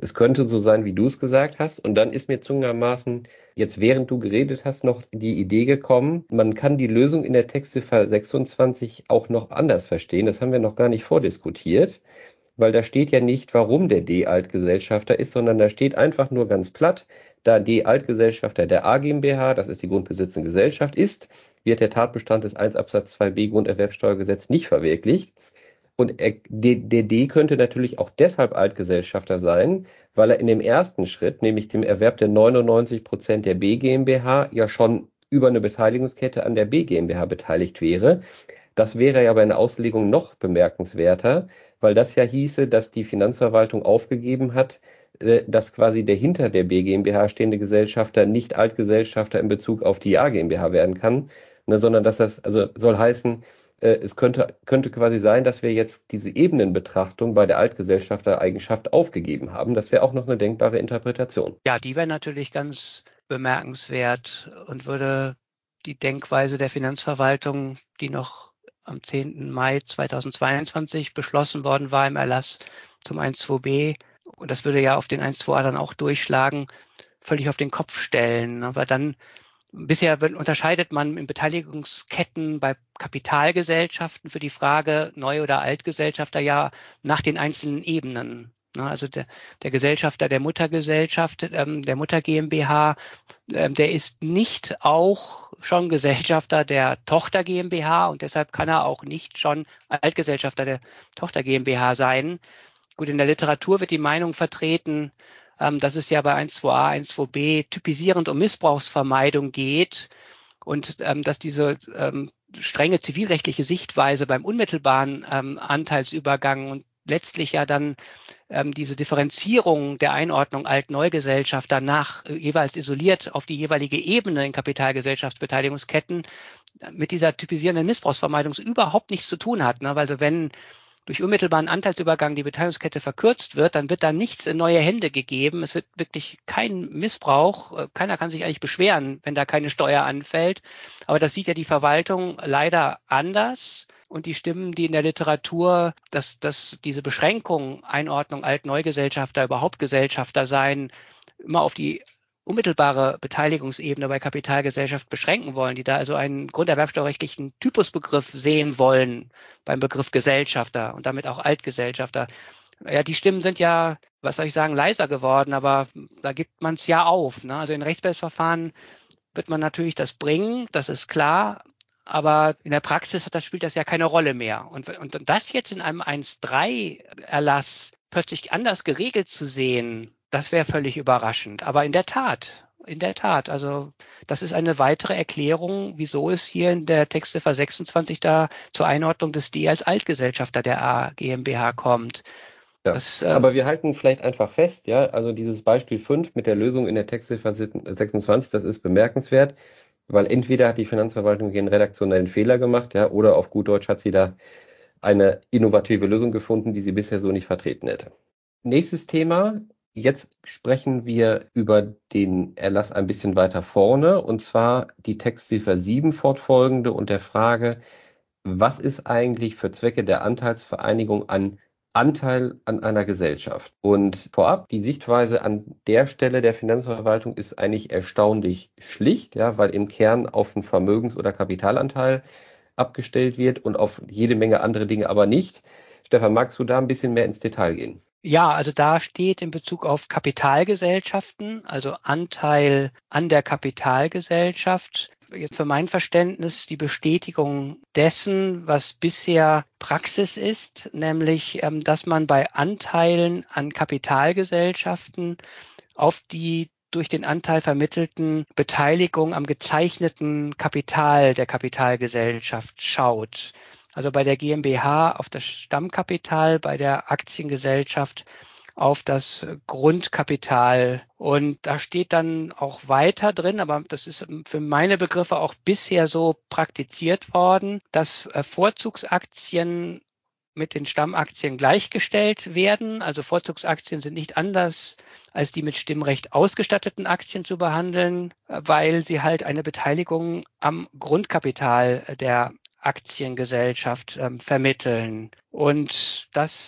Es könnte so sein, wie du es gesagt hast. Und dann ist mir zugegebenermaßen jetzt, während du geredet hast, noch die Idee gekommen, man kann die Lösung in der Textziffer sechsundzwanzig auch noch anders verstehen. Das haben wir noch gar nicht vordiskutiert, weil da steht ja nicht, warum der D Altgesellschafter ist, sondern da steht einfach nur ganz platt, da D Altgesellschafter der A GmbH, das ist die grundbesitzende Gesellschaft, ist, wird der Tatbestand des eins Absatz zwei b Grunderwerbsteuergesetz nicht verwirklicht. Und er, der, der D könnte natürlich auch deshalb Altgesellschafter sein, weil er in dem ersten Schritt, nämlich dem Erwerb der neunundneunzig Prozent der B GmbH, ja schon über eine Beteiligungskette an der B GmbH beteiligt wäre. Das wäre ja bei einer Auslegung noch bemerkenswerter, weil das ja hieße, dass die Finanzverwaltung aufgegeben hat, äh, dass quasi der hinter der B GmbH stehende Gesellschafter nicht Altgesellschafter in Bezug auf die A GmbH werden kann, ne, sondern dass das, also soll heißen, äh, es könnte, könnte quasi sein, dass wir jetzt diese Ebenenbetrachtung bei der Altgesellschaftereigenschaft aufgegeben haben. Das wäre auch noch eine denkbare Interpretation. Ja, die wäre natürlich ganz bemerkenswert und würde die Denkweise der Finanzverwaltung, die noch am zehnten Mai zweitausendzweiundzwanzig beschlossen worden war im Erlass zum eins zwei b, und das würde ja auf den eins zwei a dann auch durchschlagen, völlig auf den Kopf stellen. Aber dann, bisher unterscheidet man in Beteiligungsketten bei Kapitalgesellschaften für die Frage Neu- oder Altgesellschafter ja nach den einzelnen Ebenen. Also der, der Gesellschafter der Muttergesellschaft, ähm, der Mutter GmbH, ähm, der ist nicht auch schon Gesellschafter der Tochter GmbH und deshalb kann er auch nicht schon Altgesellschafter der Tochter GmbH sein. Gut, in der Literatur wird die Meinung vertreten, ähm, dass es ja bei eins zwei a, eins zwei b typisierend um Missbrauchsvermeidung geht und ähm, dass diese ähm, strenge zivilrechtliche Sichtweise beim unmittelbaren ähm, Anteilsübergang und letztlich ja dann ähm, diese Differenzierung der Einordnung Alt-Neu-Gesellschaft danach äh, jeweils isoliert auf die jeweilige Ebene in Kapitalgesellschaftsbeteiligungsketten mit dieser typisierenden Missbrauchsvermeidung überhaupt nichts zu tun hat. Ne? Weil wenn durch unmittelbaren Anteilsübergang die Beteiligungskette verkürzt wird, dann wird da nichts in neue Hände gegeben. Es wird wirklich kein Missbrauch. Keiner kann sich eigentlich beschweren, wenn da keine Steuer anfällt. Aber das sieht ja die Verwaltung leider anders. Und die Stimmen, die in der Literatur, dass, dass diese Beschränkung, Einordnung Alt-Neu-Gesellschafter, überhaupt Gesellschafter sein, immer auf die unmittelbare Beteiligungsebene bei Kapitalgesellschaft beschränken wollen, die da also einen grunderwerbsteuerrechtlichen Typusbegriff sehen wollen beim Begriff Gesellschafter und damit auch Altgesellschafter. Ja, die Stimmen sind ja, was soll ich sagen, leiser geworden, aber da gibt man es ja auf. Ne? Also in Rechtsbehelfsverfahren wird man natürlich das bringen, das ist klar. Aber in der Praxis hat das, spielt das ja keine Rolle mehr. Und, und das jetzt in einem eins drei Erlass plötzlich anders geregelt zu sehen, das wäre völlig überraschend. Aber in der Tat, in der Tat, also das ist eine weitere Erklärung, wieso es hier in der Textziffer sechsundzwanzig da zur Einordnung des D als Altgesellschafter der A GmbH kommt. Ja, das, äh, aber wir halten vielleicht einfach fest, ja, also dieses Beispiel fünf mit der Lösung in der Textziffer sechsundzwanzig, das ist bemerkenswert, weil entweder hat die Finanzverwaltung hier einen redaktionellen Fehler gemacht, ja, oder auf gut Deutsch hat sie da eine innovative Lösung gefunden, die sie bisher so nicht vertreten hätte. Nächstes Thema. Jetzt sprechen wir über den Erlass ein bisschen weiter vorne, und zwar die Textziffer sieben fortfolgende und der Frage, was ist eigentlich für Zwecke der Anteilsvereinigung ein Anteil an einer Gesellschaft? Und vorab, die Sichtweise an der Stelle der Finanzverwaltung ist eigentlich erstaunlich schlicht, ja, weil im Kern auf einen Vermögens- oder Kapitalanteil abgestellt wird und auf jede Menge andere Dinge aber nicht. Stefan, magst du da ein bisschen mehr ins Detail gehen? Ja, also da steht in Bezug auf Kapitalgesellschaften, also Anteil an der Kapitalgesellschaft, jetzt für mein Verständnis die Bestätigung dessen, was bisher Praxis ist, nämlich, dass man bei Anteilen an Kapitalgesellschaften auf die durch den Anteil vermittelten Beteiligung am gezeichneten Kapital der Kapitalgesellschaft schaut. Also bei der GmbH auf das Stammkapital, bei der Aktiengesellschaft auf das Grundkapital. Und da steht dann auch weiter drin, aber das ist für meine Begriffe auch bisher so praktiziert worden, dass Vorzugsaktien mit den Stammaktien gleichgestellt werden. Also Vorzugsaktien sind nicht anders als die mit Stimmrecht ausgestatteten Aktien zu behandeln, weil sie halt eine Beteiligung am Grundkapital der Aktiengesellschaft ähm, vermitteln. Und das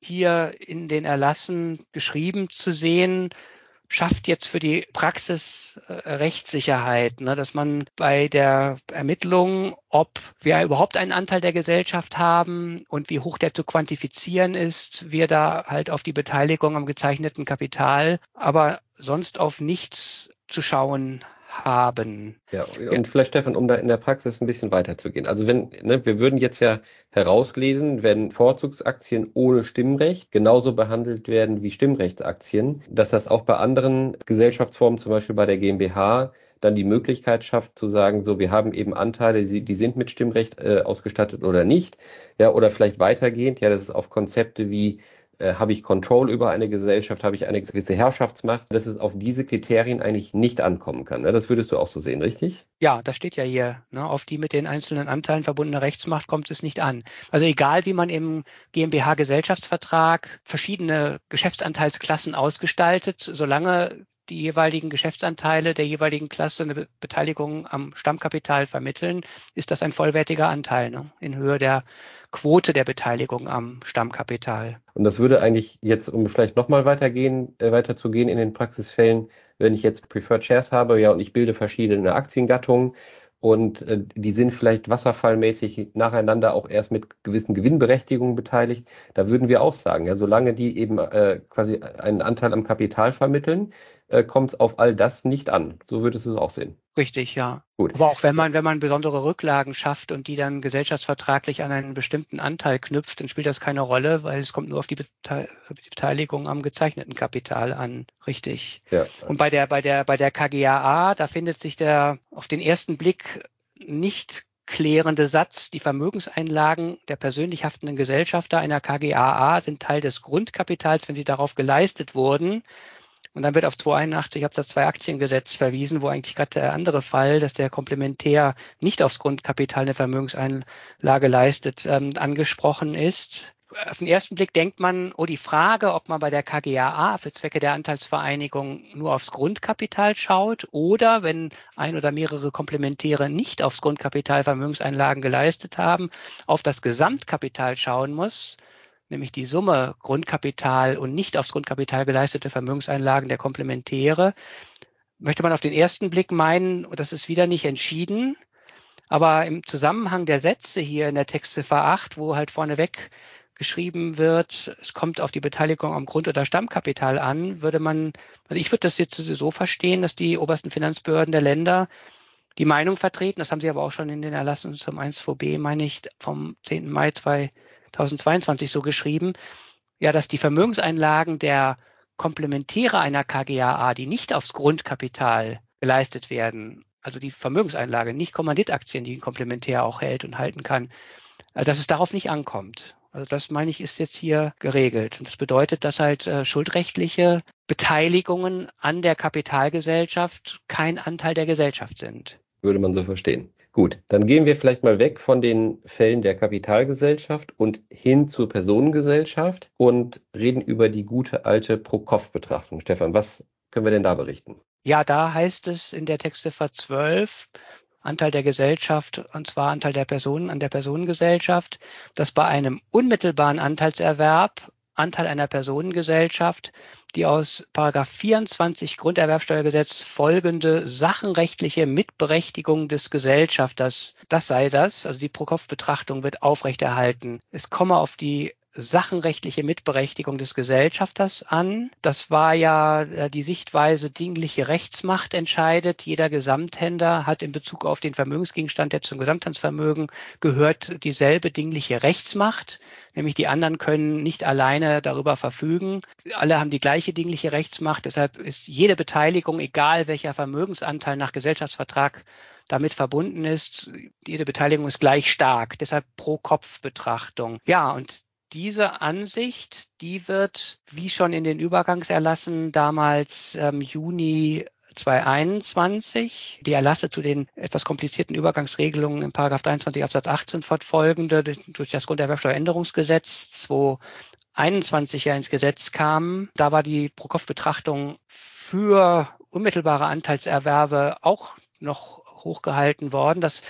hier in den Erlassen geschrieben zu sehen, schafft jetzt für die Praxis äh, Rechtssicherheit, ne, dass man bei der Ermittlung, ob wir überhaupt einen Anteil der Gesellschaft haben und wie hoch der zu quantifizieren ist, wir da halt auf die Beteiligung am gezeichneten Kapital, aber sonst auf nichts zu schauen haben. Ja, und vielleicht, Stefan, um da in der Praxis ein bisschen weiterzugehen. Also wenn, ne, wir würden jetzt ja herauslesen, wenn Vorzugsaktien ohne Stimmrecht genauso behandelt werden wie Stimmrechtsaktien, dass das auch bei anderen Gesellschaftsformen, zum Beispiel bei der GmbH, dann die Möglichkeit schafft zu sagen, so, wir haben eben Anteile, die, die sind mit Stimmrecht äh, ausgestattet oder nicht. Ja, oder vielleicht weitergehend, ja, das ist auf Konzepte wie Äh, habe ich Control über eine Gesellschaft, habe ich eine gewisse Herrschaftsmacht, dass es auf diese Kriterien eigentlich nicht ankommen kann. Ne? Das würdest du auch so sehen, richtig? Ja, das steht ja hier. Ne? Auf die mit den einzelnen Anteilen verbundene Rechtsmacht kommt es nicht an. Also egal, wie man im GmbH-Gesellschaftsvertrag verschiedene Geschäftsanteilsklassen ausgestaltet, solange die jeweiligen Geschäftsanteile der jeweiligen Klasse eine Beteiligung am Stammkapital vermitteln, ist das ein vollwertiger Anteil, ne? In Höhe der Quote der Beteiligung am Stammkapital. Und das würde eigentlich jetzt, um vielleicht nochmal weitergehen, äh, weiterzugehen in den Praxisfällen, wenn ich jetzt Preferred Shares habe, ja, und ich bilde verschiedene Aktiengattungen und äh, die sind vielleicht wasserfallmäßig nacheinander auch erst mit gewissen Gewinnberechtigungen beteiligt, da würden wir auch sagen, ja, solange die eben äh, quasi einen Anteil am Kapital vermitteln, äh, kommt es auf all das nicht an. So würdest du es auch sehen. Richtig, ja. Gut. Aber auch wenn man, wenn man besondere Rücklagen schafft und die dann gesellschaftsvertraglich an einen bestimmten Anteil knüpft, dann spielt das keine Rolle, weil es kommt nur auf die Beteiligung am gezeichneten Kapital an. Richtig. Ja. Und bei der, bei der, bei der K G a A, da findet sich der auf den ersten Blick nicht klärende Satz, die Vermögenseinlagen der persönlich haftenden Gesellschafter einer K G a A sind Teil des Grundkapitals, wenn sie darauf geleistet wurden. Und dann wird auf zweihunderteinundachtzig Absatz zwei Aktiengesetz verwiesen, wo eigentlich gerade der andere Fall, dass der Komplementär nicht aufs Grundkapital eine Vermögenseinlage leistet, ähm, angesprochen ist. Auf den ersten Blick denkt man, oh, die Frage, ob man bei der K G a A für Zwecke der Anteilsvereinigung nur aufs Grundkapital schaut oder wenn ein oder mehrere Komplementäre nicht aufs Grundkapital Vermögenseinlagen geleistet haben, auf das Gesamtkapital schauen muss, nämlich die Summe Grundkapital und nicht aufs Grundkapital geleistete Vermögenseinlagen der Komplementäre, möchte man auf den ersten Blick meinen, das ist wieder nicht entschieden. Aber im Zusammenhang der Sätze hier in der Textziffer acht, wo halt vorneweg geschrieben wird, es kommt auf die Beteiligung am Grund- oder Stammkapital an, würde man, also ich würde das jetzt so verstehen, dass die obersten Finanzbehörden der Länder die Meinung vertreten, das haben sie aber auch schon in den Erlassen zum eins zwei b, meine ich, vom zehnten Mai zweitausendzweiundzwanzig so geschrieben, ja, dass die Vermögenseinlagen der Komplementäre einer K G a A, die nicht aufs Grundkapital geleistet werden, also die Vermögenseinlage, nicht Kommanditaktien, die ein Komplementär auch hält und halten kann, dass es darauf nicht ankommt. Also das, meine ich, ist jetzt hier geregelt. Und das bedeutet, dass halt äh, schuldrechtliche Beteiligungen an der Kapitalgesellschaft kein Anteil der Gesellschaft sind. Würde man so verstehen. Gut, dann gehen wir vielleicht mal weg von den Fällen der Kapitalgesellschaft und hin zur Personengesellschaft und reden über die gute alte Pro-Kopf-Betrachtung. Stefan, was können wir denn da berichten? Ja, da heißt es in der Textziffer zwölf, Anteil der Gesellschaft, und zwar Anteil der Personen an der Personengesellschaft, dass bei einem unmittelbaren Anteilserwerb Anteil einer Personengesellschaft die aus Paragraph vierundzwanzig Grunderwerbsteuergesetz folgende sachenrechtliche Mitberechtigung des Gesellschafters, das sei das, also die Pro-Kopf-Betrachtung wird aufrechterhalten. Es komme auf die sachenrechtliche Mitberechtigung des Gesellschafters an. Das war ja die Sichtweise, dingliche Rechtsmacht entscheidet. Jeder Gesamthändler hat in Bezug auf den Vermögensgegenstand, der zum Gesamthandsvermögen gehört, dieselbe dingliche Rechtsmacht. Nämlich die anderen können nicht alleine darüber verfügen. Alle haben die gleiche dingliche Rechtsmacht. Deshalb ist jede Beteiligung, egal welcher Vermögensanteil nach Gesellschaftsvertrag damit verbunden ist, jede Beteiligung ist gleich stark. Deshalb Pro-Kopf-Betrachtung. Ja, und diese Ansicht, die wird, wie schon in den Übergangserlassen damals ähm, Juni zweitausendeinundzwanzig, die Erlasse zu den etwas komplizierten Übergangsregelungen in Paragraph dreiundzwanzig Absatz achtzehn fortfolgende durch das Grunderwerbsteueränderungsgesetz zweitausendeinundzwanzig ja ins Gesetz kamen. Da war die Pro-Kopf-Betrachtung für unmittelbare Anteilserwerbe auch noch hochgehalten worden. Das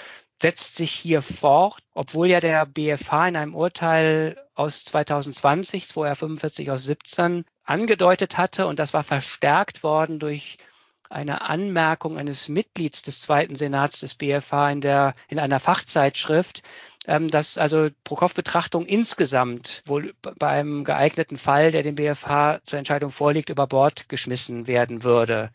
setzt sich hier fort, obwohl ja der B F H in einem Urteil aus zwanzig zwanzig, zwei R fünfundvierzig aus siebzehn, angedeutet hatte, und das war verstärkt worden durch eine Anmerkung eines Mitglieds des zweiten Senats des B F H in der, in einer Fachzeitschrift, ähm, dass also Pro-Kopf-Betrachtung insgesamt wohl bei einem geeigneten Fall, der dem B F H zur Entscheidung vorliegt, über Bord geschmissen werden würde.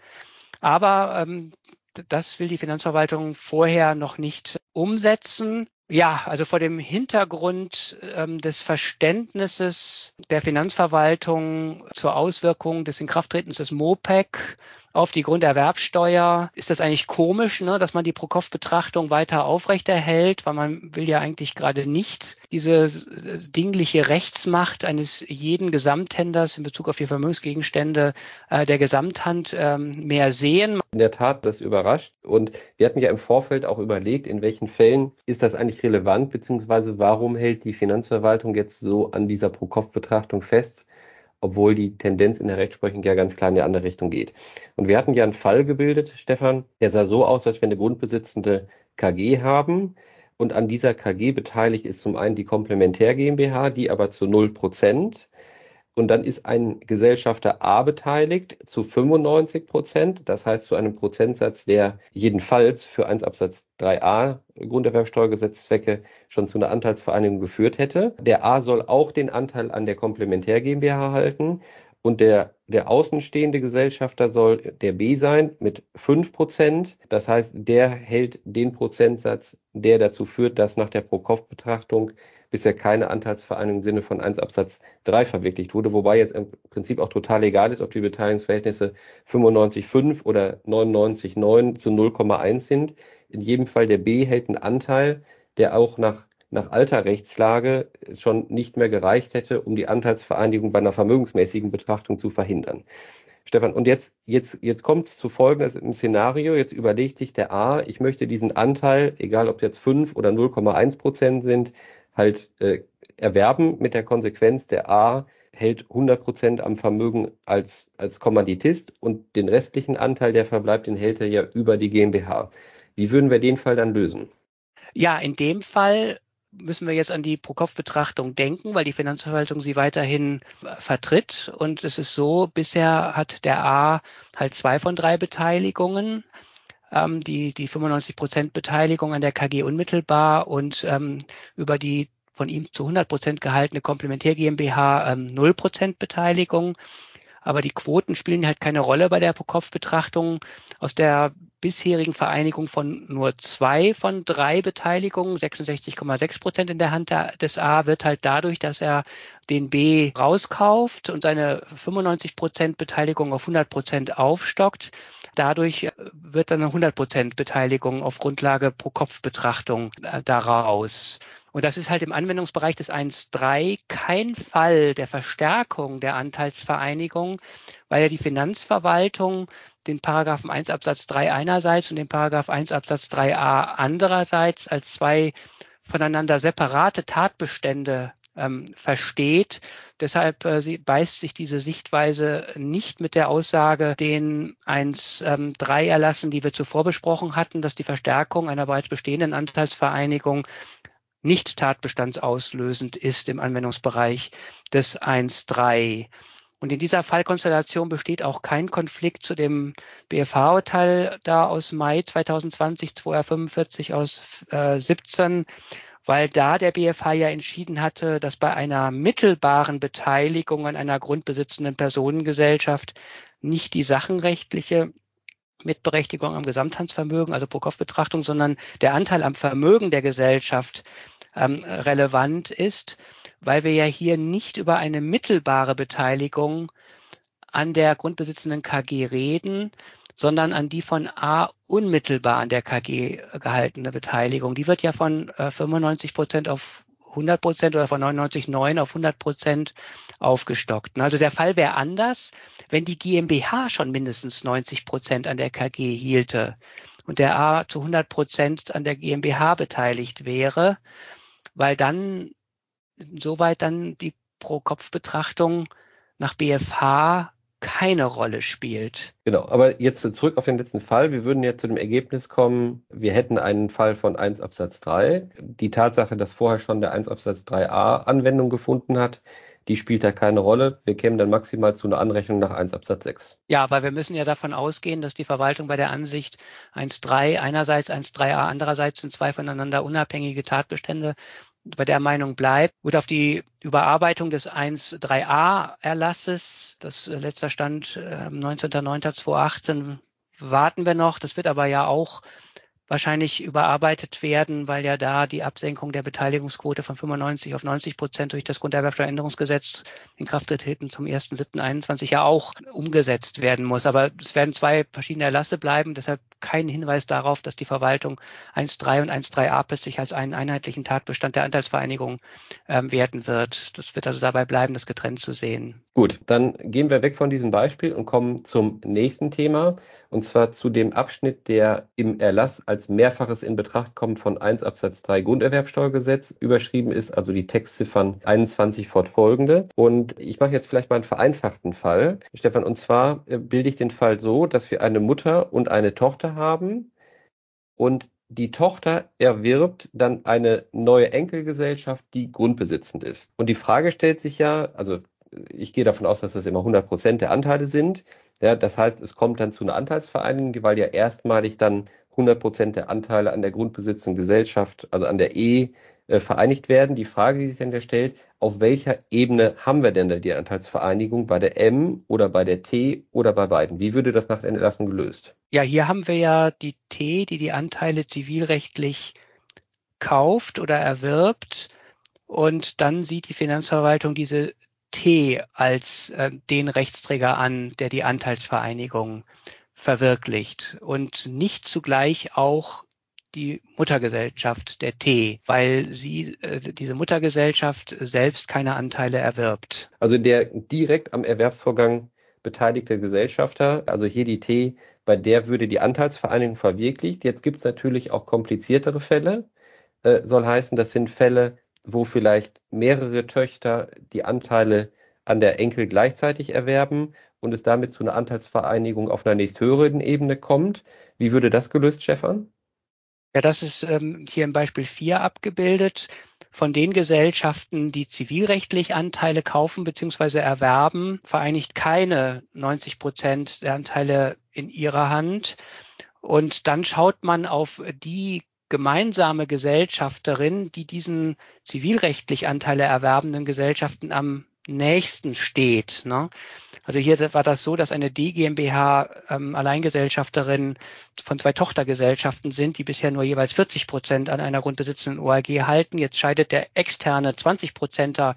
Aber ähm, das will die Finanzverwaltung vorher noch nicht umsetzen. Ja, also vor dem Hintergrund ähm, des Verständnisses der Finanzverwaltung zur Auswirkung des Inkrafttretens des MOPEC auf die Grunderwerbsteuer ist das eigentlich komisch, ne, dass man die Pro-Kopf-Betrachtung weiter aufrechterhält, weil man will ja eigentlich gerade nicht diese dingliche Rechtsmacht eines jeden Gesamthändlers in Bezug auf die Vermögensgegenstände äh, der Gesamthand ähm, mehr sehen. In der Tat, das überrascht. Und wir hatten ja im Vorfeld auch überlegt, in welchen Fällen ist das eigentlich relevant, beziehungsweise warum hält die Finanzverwaltung jetzt so an dieser Pro-Kopf-Betrachtung fest, obwohl die Tendenz in der Rechtsprechung ja ganz klar in die andere Richtung geht. Und wir hatten ja einen Fall gebildet, Stefan, der sah so aus, dass wir eine grundbesitzende K G haben und an dieser K G beteiligt ist zum einen die Komplementär GmbH, die aber zu null Prozent. Und dann ist ein Gesellschafter A beteiligt zu fünfundneunzig Prozent, das heißt zu einem Prozentsatz, der jedenfalls für eins Absatz drei a Grunderwerbsteuergesetzzwecke schon zu einer Anteilsvereinigung geführt hätte. Der A soll auch den Anteil an der Komplementär GmbH halten und der, der außenstehende Gesellschafter soll der B sein mit fünf Prozent. Das heißt, der hält den Prozentsatz, der dazu führt, dass nach der Pro-Kopf-Betrachtung bisher keine Anteilsvereinigung im Sinne von eins Absatz drei verwirklicht wurde, wobei jetzt im Prinzip auch total egal ist, ob die Beteiligungsverhältnisse fünfundneunzig Komma fünf oder neunundneunzig Komma neun zu null Komma eins sind. In jedem Fall der B hält einen Anteil, der auch nach, nach alter Rechtslage schon nicht mehr gereicht hätte, um die Anteilsvereinigung bei einer vermögensmäßigen Betrachtung zu verhindern. Stefan, und jetzt, jetzt, jetzt kommt es zu folgendem Szenario. Jetzt überlegt sich der A, ich möchte diesen Anteil, egal ob jetzt fünf oder null Komma eins Prozent sind, halt äh, erwerben, mit der Konsequenz, der A hält hundert Prozent am Vermögen als, als Kommanditist und den restlichen Anteil, der verbleibt, den hält er ja über die GmbH. Wie würden wir den Fall dann lösen? Ja, in dem Fall müssen wir jetzt an die Pro-Kopf-Betrachtung denken, weil die Finanzverwaltung sie weiterhin vertritt. Und es ist so, bisher hat der A halt zwei von drei Beteiligungen. Ähm, die, die fünfundneunzig Prozent Beteiligung an der K G unmittelbar und ähm, über die von ihm zu hundert Prozent gehaltene Komplementär GmbH ähm, null Prozent Beteiligung. Aber die Quoten spielen halt keine Rolle bei der Pro-Kopf-Betrachtung. Aus der bisherigen Vereinigung von nur zwei von drei Beteiligungen, sechsundsechzig Komma sechs Prozent in der Hand der, des A, wird halt dadurch, dass er den B rauskauft und seine fünfundneunzig Prozent Beteiligung auf hundert Prozent aufstockt. Dadurch wird dann eine hundert Prozent Beteiligung auf Grundlage Pro-Kopf-Betrachtung äh, daraus. Und das ist halt im Anwendungsbereich des eins Punkt drei kein Fall der Verstärkung der Anteilsvereinigung, weil ja die Finanzverwaltung den Paragraphen eins Absatz drei einerseits und den Paragraph eins Absatz drei a andererseits als zwei voneinander separate Tatbestände ähm, versteht. Deshalb äh, sie, beißt sich diese Sichtweise nicht mit der Aussage, den eins Punkt drei Erlassen, die wir zuvor besprochen hatten, dass die Verstärkung einer bereits bestehenden Anteilsvereinigung nicht tatbestandsauslösend ist im Anwendungsbereich des eins Punkt drei. Und in dieser Fallkonstellation besteht auch kein Konflikt zu dem B F H-Urteil da aus Mai zwanzig zwanzig, zwei R fünfundvierzig aus äh, siebzehn, weil da der B F H ja entschieden hatte, dass bei einer mittelbaren Beteiligung an einer grundbesitzenden Personengesellschaft nicht die sachenrechtliche Mitberechtigung am Gesamthandsvermögen, also Pro-Kopf-Betrachtung, sondern der Anteil am Vermögen der Gesellschaft ähm, relevant ist, weil wir ja hier nicht über eine mittelbare Beteiligung an der grundbesitzenden K G reden, sondern an die von A unmittelbar an der K G gehaltene Beteiligung. Die wird ja von äh, fünfundneunzig Prozent auf hundert Prozent oder von neunundneunzig Komma neun auf hundert Prozent aufgestockt. Also der Fall wäre anders, wenn die GmbH schon mindestens neunzig Prozent an der K G hielte und der A zu hundert Prozent an der GmbH beteiligt wäre, weil dann insoweit dann die Pro-Kopf-Betrachtung nach B F H keine Rolle spielt. Genau, aber jetzt zurück auf den letzten Fall. Wir würden jetzt zu dem Ergebnis kommen, wir hätten einen Fall von eins Absatz drei. Die Tatsache, dass vorher schon der eins Absatz drei a Anwendung gefunden hat, die spielt da keine Rolle. Wir kämen dann maximal zu einer Anrechnung nach eins Absatz sechs. Ja, weil wir müssen ja davon ausgehen, dass die Verwaltung bei der Ansicht eins Absatz drei einerseits eins Absatz drei a, andererseits sind zwei voneinander unabhängige Tatbestände, bei der Meinung bleibt, wird auf die Überarbeitung des eins Absatz drei a Erlasses, das äh, letzter Stand äh, neunzehnter neunter zweitausendachtzehn, warten wir noch. Das wird aber ja auch wahrscheinlich überarbeitet werden, weil ja da die Absenkung der Beteiligungsquote von fünfundneunzig auf neunzig Prozent durch das Grunderwerbsteueränderungsgesetz in Kraft treten zum ersten siebten einundzwanzig ja auch umgesetzt werden muss. Aber es werden zwei verschiedene Erlasse bleiben, deshalb kein Hinweis darauf, dass die Verwaltung eins Absatz drei und eins Absatz drei a plötzlich als einen einheitlichen Tatbestand der Anteilsvereinigung ähm, werten wird. Das wird also dabei bleiben, das getrennt zu sehen. Gut, dann gehen wir weg von diesem Beispiel und kommen zum nächsten Thema, und zwar zu dem Abschnitt, der im Erlass als mehrfaches in Betracht kommen von eins Absatz drei Grunderwerbsteuergesetz überschrieben ist, also die Textziffern einundzwanzig fortfolgende. Und ich mache jetzt vielleicht mal einen vereinfachten Fall, Stefan, und zwar bilde ich den Fall so, dass wir eine Mutter und eine Tochter haben und die Tochter erwirbt dann eine neue Enkelgesellschaft, die grundbesitzend ist. Und die Frage stellt sich ja, also ich gehe davon aus, dass das immer hundert Prozent der Anteile sind. Ja, das heißt, es kommt dann zu einer Anteilsvereinigung, weil ja erstmalig dann hundert Prozent der Anteile an der grundbesitzenden Gesellschaft, also an der E, äh, vereinigt werden. Die Frage, die sich dann ja stellt, auf welcher Ebene haben wir denn da die Anteilsvereinigung? Bei der M oder bei der T oder bei beiden? Wie würde das nach den Erlassen gelöst? Ja, hier haben wir ja die T, die die Anteile zivilrechtlich kauft oder erwirbt, und dann sieht die Finanzverwaltung diese T als äh, den Rechtsträger an, der die Anteilsvereinigung verwirklicht, und nicht zugleich auch die Muttergesellschaft der T, weil sie äh, diese Muttergesellschaft selbst keine Anteile erwirbt. Also der direkt am Erwerbsvorgang beteiligte Gesellschafter, also hier die T, bei der würde die Anteilsvereinigung verwirklicht. Jetzt gibt es natürlich auch kompliziertere Fälle. Äh, soll heißen, das sind Fälle, wo vielleicht mehrere Töchter die Anteile an der Enkel gleichzeitig erwerben und es damit zu einer Anteilsvereinigung auf einer nächsthöheren Ebene kommt. Wie würde das gelöst, Stefan? Ja, das ist ähm, hier im Beispiel vier abgebildet. Von den Gesellschaften, die zivilrechtlich Anteile kaufen bzw. erwerben, vereinigt keine neunzig Prozent der Anteile in ihrer Hand. Und dann schaut man auf die gemeinsame Gesellschafterin, die diesen zivilrechtlich Anteile erwerbenden Gesellschaften am nächsten steht. Ne? Also hier war das so, dass eine D GmbH ähm, Alleingesellschafterin von zwei Tochtergesellschaften sind, die bisher nur jeweils vierzig Prozent an einer grundbesitzenden O A G halten. Jetzt scheidet der externe zwanzig Prozenter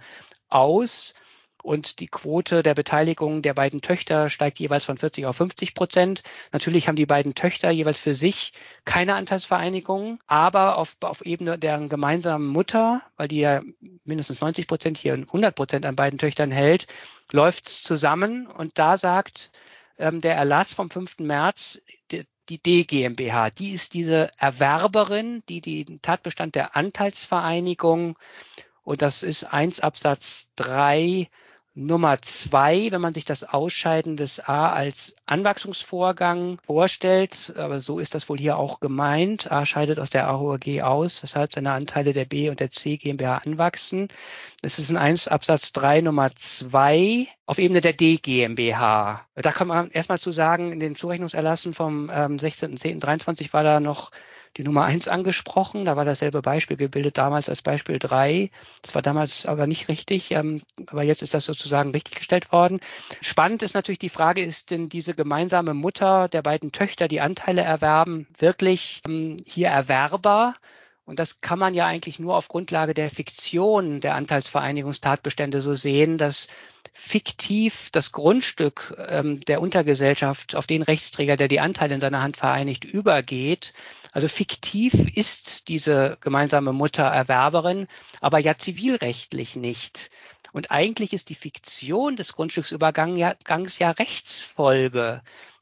aus und die Quote der Beteiligung der beiden Töchter steigt jeweils von vierzig auf fünfzig Prozent. Natürlich haben die beiden Töchter jeweils für sich keine Anteilsvereinigung, aber auf, auf Ebene deren gemeinsamen Mutter, weil die ja mindestens neunzig Prozent, hier hundert Prozent an beiden Töchtern hält, läuft es zusammen. Und da sagt ähm, der Erlass vom fünften März, die, die D GmbH, die ist diese Erwerberin, die den Tatbestand der Anteilsvereinigung, und das ist eins Absatz drei Nummer zwei, wenn man sich das Ausscheiden des A als Anwachsungsvorgang vorstellt, aber so ist das wohl hier auch gemeint. A scheidet aus der A O G aus, weshalb seine Anteile der B und der C GmbH anwachsen. Das ist in eins Absatz drei Nummer zwei auf Ebene der D GmbH. Da kann man erstmal zu sagen, in den Zurechnungserlassen vom ähm, sechzehnten zehnten dreiundzwanzig war da noch die Nummer eins angesprochen. Da war dasselbe Beispiel gebildet, damals als Beispiel drei. Das war damals aber nicht richtig, ähm, aber jetzt ist das sozusagen richtig gestellt worden. Spannend ist natürlich die Frage, ist denn diese gemeinsame Mutter der beiden Töchter, die Anteile erwerben, wirklich ähm, hier Erwerber? Und das kann man ja eigentlich nur auf Grundlage der Fiktion der Anteilsvereinigungstatbestände so sehen, dass fiktiv das Grundstück ähm, der Untergesellschaft auf den Rechtsträger, der die Anteile in seiner Hand vereinigt, übergeht. Also fiktiv ist diese gemeinsame Mutter Erwerberin, aber ja zivilrechtlich nicht. Und eigentlich ist die Fiktion des Grundstücksübergangs ja, ja Rechtsfolge.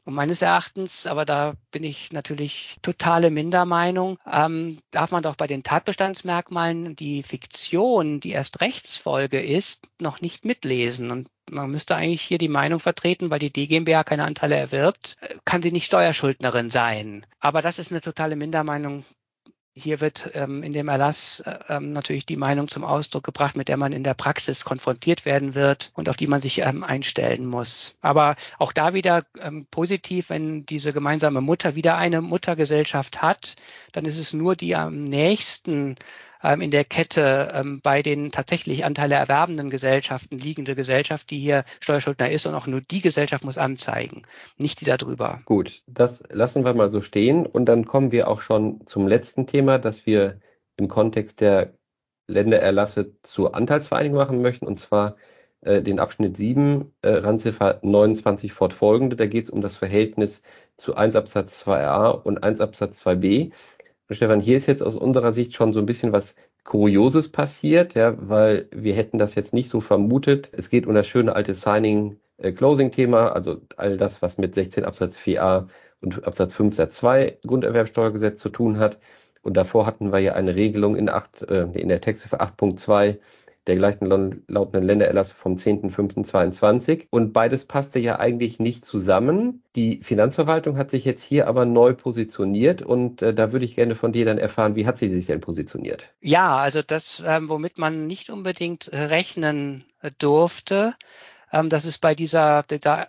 Und meines Erachtens, aber da bin ich natürlich totale Mindermeinung, ähm, darf man doch bei den Tatbestandsmerkmalen die Fiktion, die erst Rechtsfolge ist, noch nicht mitlesen. Und man müsste eigentlich hier die Meinung vertreten, weil die D GmbH keine Anteile erwirbt, kann sie nicht Steuerschuldnerin sein. Aber das ist eine totale Mindermeinung. Hier wird ähm, in dem Erlass ähm, natürlich die Meinung zum Ausdruck gebracht, mit der man in der Praxis konfrontiert werden wird und auf die man sich ähm, einstellen muss. Aber auch da wieder ähm, positiv, wenn diese gemeinsame Mutter wieder eine Muttergesellschaft hat, dann ist es nur die am nächsten ähm, in der Kette ähm, bei den tatsächlich Anteile erwerbenden Gesellschaften liegende Gesellschaft, die hier Steuerschuldner ist, und auch nur die Gesellschaft muss anzeigen, nicht die darüber. Gut, das lassen wir mal so stehen und dann kommen wir auch schon zum letzten Thema, das wir im Kontext der Ländererlasse zur Anteilsvereinigung machen möchten, und zwar äh, den Abschnitt sieben, äh, Randziffer neunundzwanzig fortfolgende. Da geht es um das Verhältnis zu eins Absatz zwei a und eins Absatz zwei b. Und Stefan, hier ist jetzt aus unserer Sicht schon so ein bisschen was Kurioses passiert, ja, weil wir hätten das jetzt nicht so vermutet. Es geht um das schöne alte Signing-Closing-Thema, also all das, was mit sechzehn Absatz vier a und Absatz fünf Satz zwei Grunderwerbsteuergesetz zu tun hat. Und davor hatten wir ja eine Regelung in, acht, äh, in der Textziffer acht Punkt zwei der gleichen lautenden Ländererlasse vom zehnten fünften zweiundzwanzig. Und beides passte ja eigentlich nicht zusammen. Die Finanzverwaltung hat sich jetzt hier aber neu positioniert und äh, da würde ich gerne von dir dann erfahren, wie hat sie sich denn positioniert? Ja, also das, ähm, womit man nicht unbedingt rechnen durfte, ähm, dass es bei dieser, dieser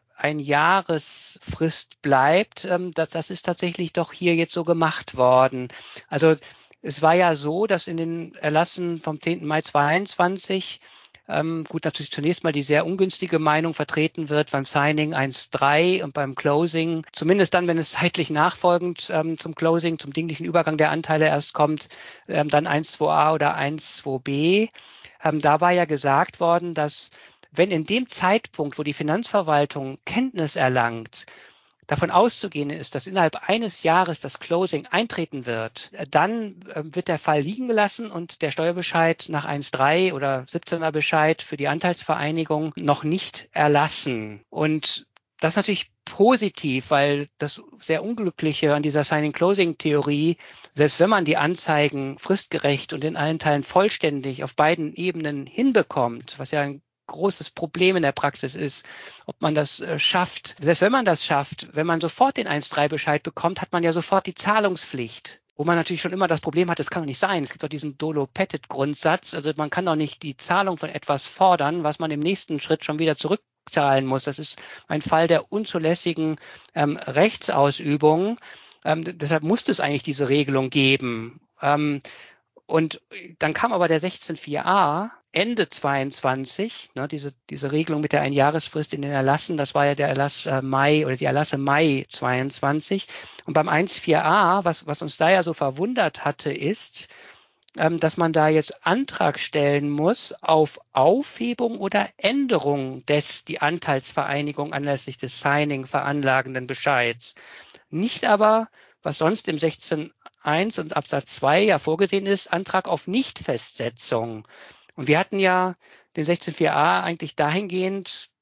Einjahresfrist bleibt, ähm, das, das ist tatsächlich doch hier jetzt so gemacht worden. Also es war ja so, dass in den Erlassen vom zehnten Mai zweiundzwanzig ähm, gut, natürlich zunächst mal die sehr ungünstige Meinung vertreten wird beim Signing eins Punkt drei und beim Closing, zumindest dann, wenn es zeitlich nachfolgend ähm, zum Closing, zum dinglichen Übergang der Anteile erst kommt, ähm, dann eins Punkt zwei a oder eins Punkt zwei b. Ähm, da war ja gesagt worden, dass wenn in dem Zeitpunkt, wo die Finanzverwaltung Kenntnis erlangt, davon auszugehen ist, dass innerhalb eines Jahres das Closing eintreten wird, dann wird der Fall liegen gelassen und der Steuerbescheid nach eins Punkt drei oder siebzehner Bescheid für die Anteilsvereinigung noch nicht erlassen. Und das ist natürlich positiv, weil das sehr Unglückliche an dieser Signing-Closing-Theorie, selbst wenn man die Anzeigen fristgerecht und in allen Teilen vollständig auf beiden Ebenen hinbekommt, was ja ein großes Problem in der Praxis ist, ob man das äh, schafft. Selbst wenn man das schafft, wenn man sofort den eins Punkt drei Bescheid bekommt, hat man ja sofort die Zahlungspflicht. Wo man natürlich schon immer das Problem hat, das kann doch nicht sein. Es gibt doch diesen Dolo-Pettit-Grundsatz. Also man kann doch nicht die Zahlung von etwas fordern, was man im nächsten Schritt schon wieder zurückzahlen muss. Das ist ein Fall der unzulässigen ähm, Rechtsausübung. Ähm, deshalb muss es eigentlich diese Regelung geben. Ähm, und dann kam aber der sechzehn vier a Ende zweiundzwanzig, ne, diese, diese Regelung mit der Einjahresfrist in den Erlassen, das war ja der Erlass äh, Mai oder die Erlasse Mai zweiundzwanzig. Und beim eins Punkt vier a, was, was uns da ja so verwundert hatte, ist, ähm, dass man da jetzt Antrag stellen muss auf Aufhebung oder Änderung des die Anteilsvereinigung anlässlich des Signing veranlagenden Bescheids. Nicht aber, was sonst im sechzehn Punkt eins und Absatz zwei ja vorgesehen ist, Antrag auf Nichtfestsetzung. Und wir hatten ja den sechzehn vier a eigentlich dahingehend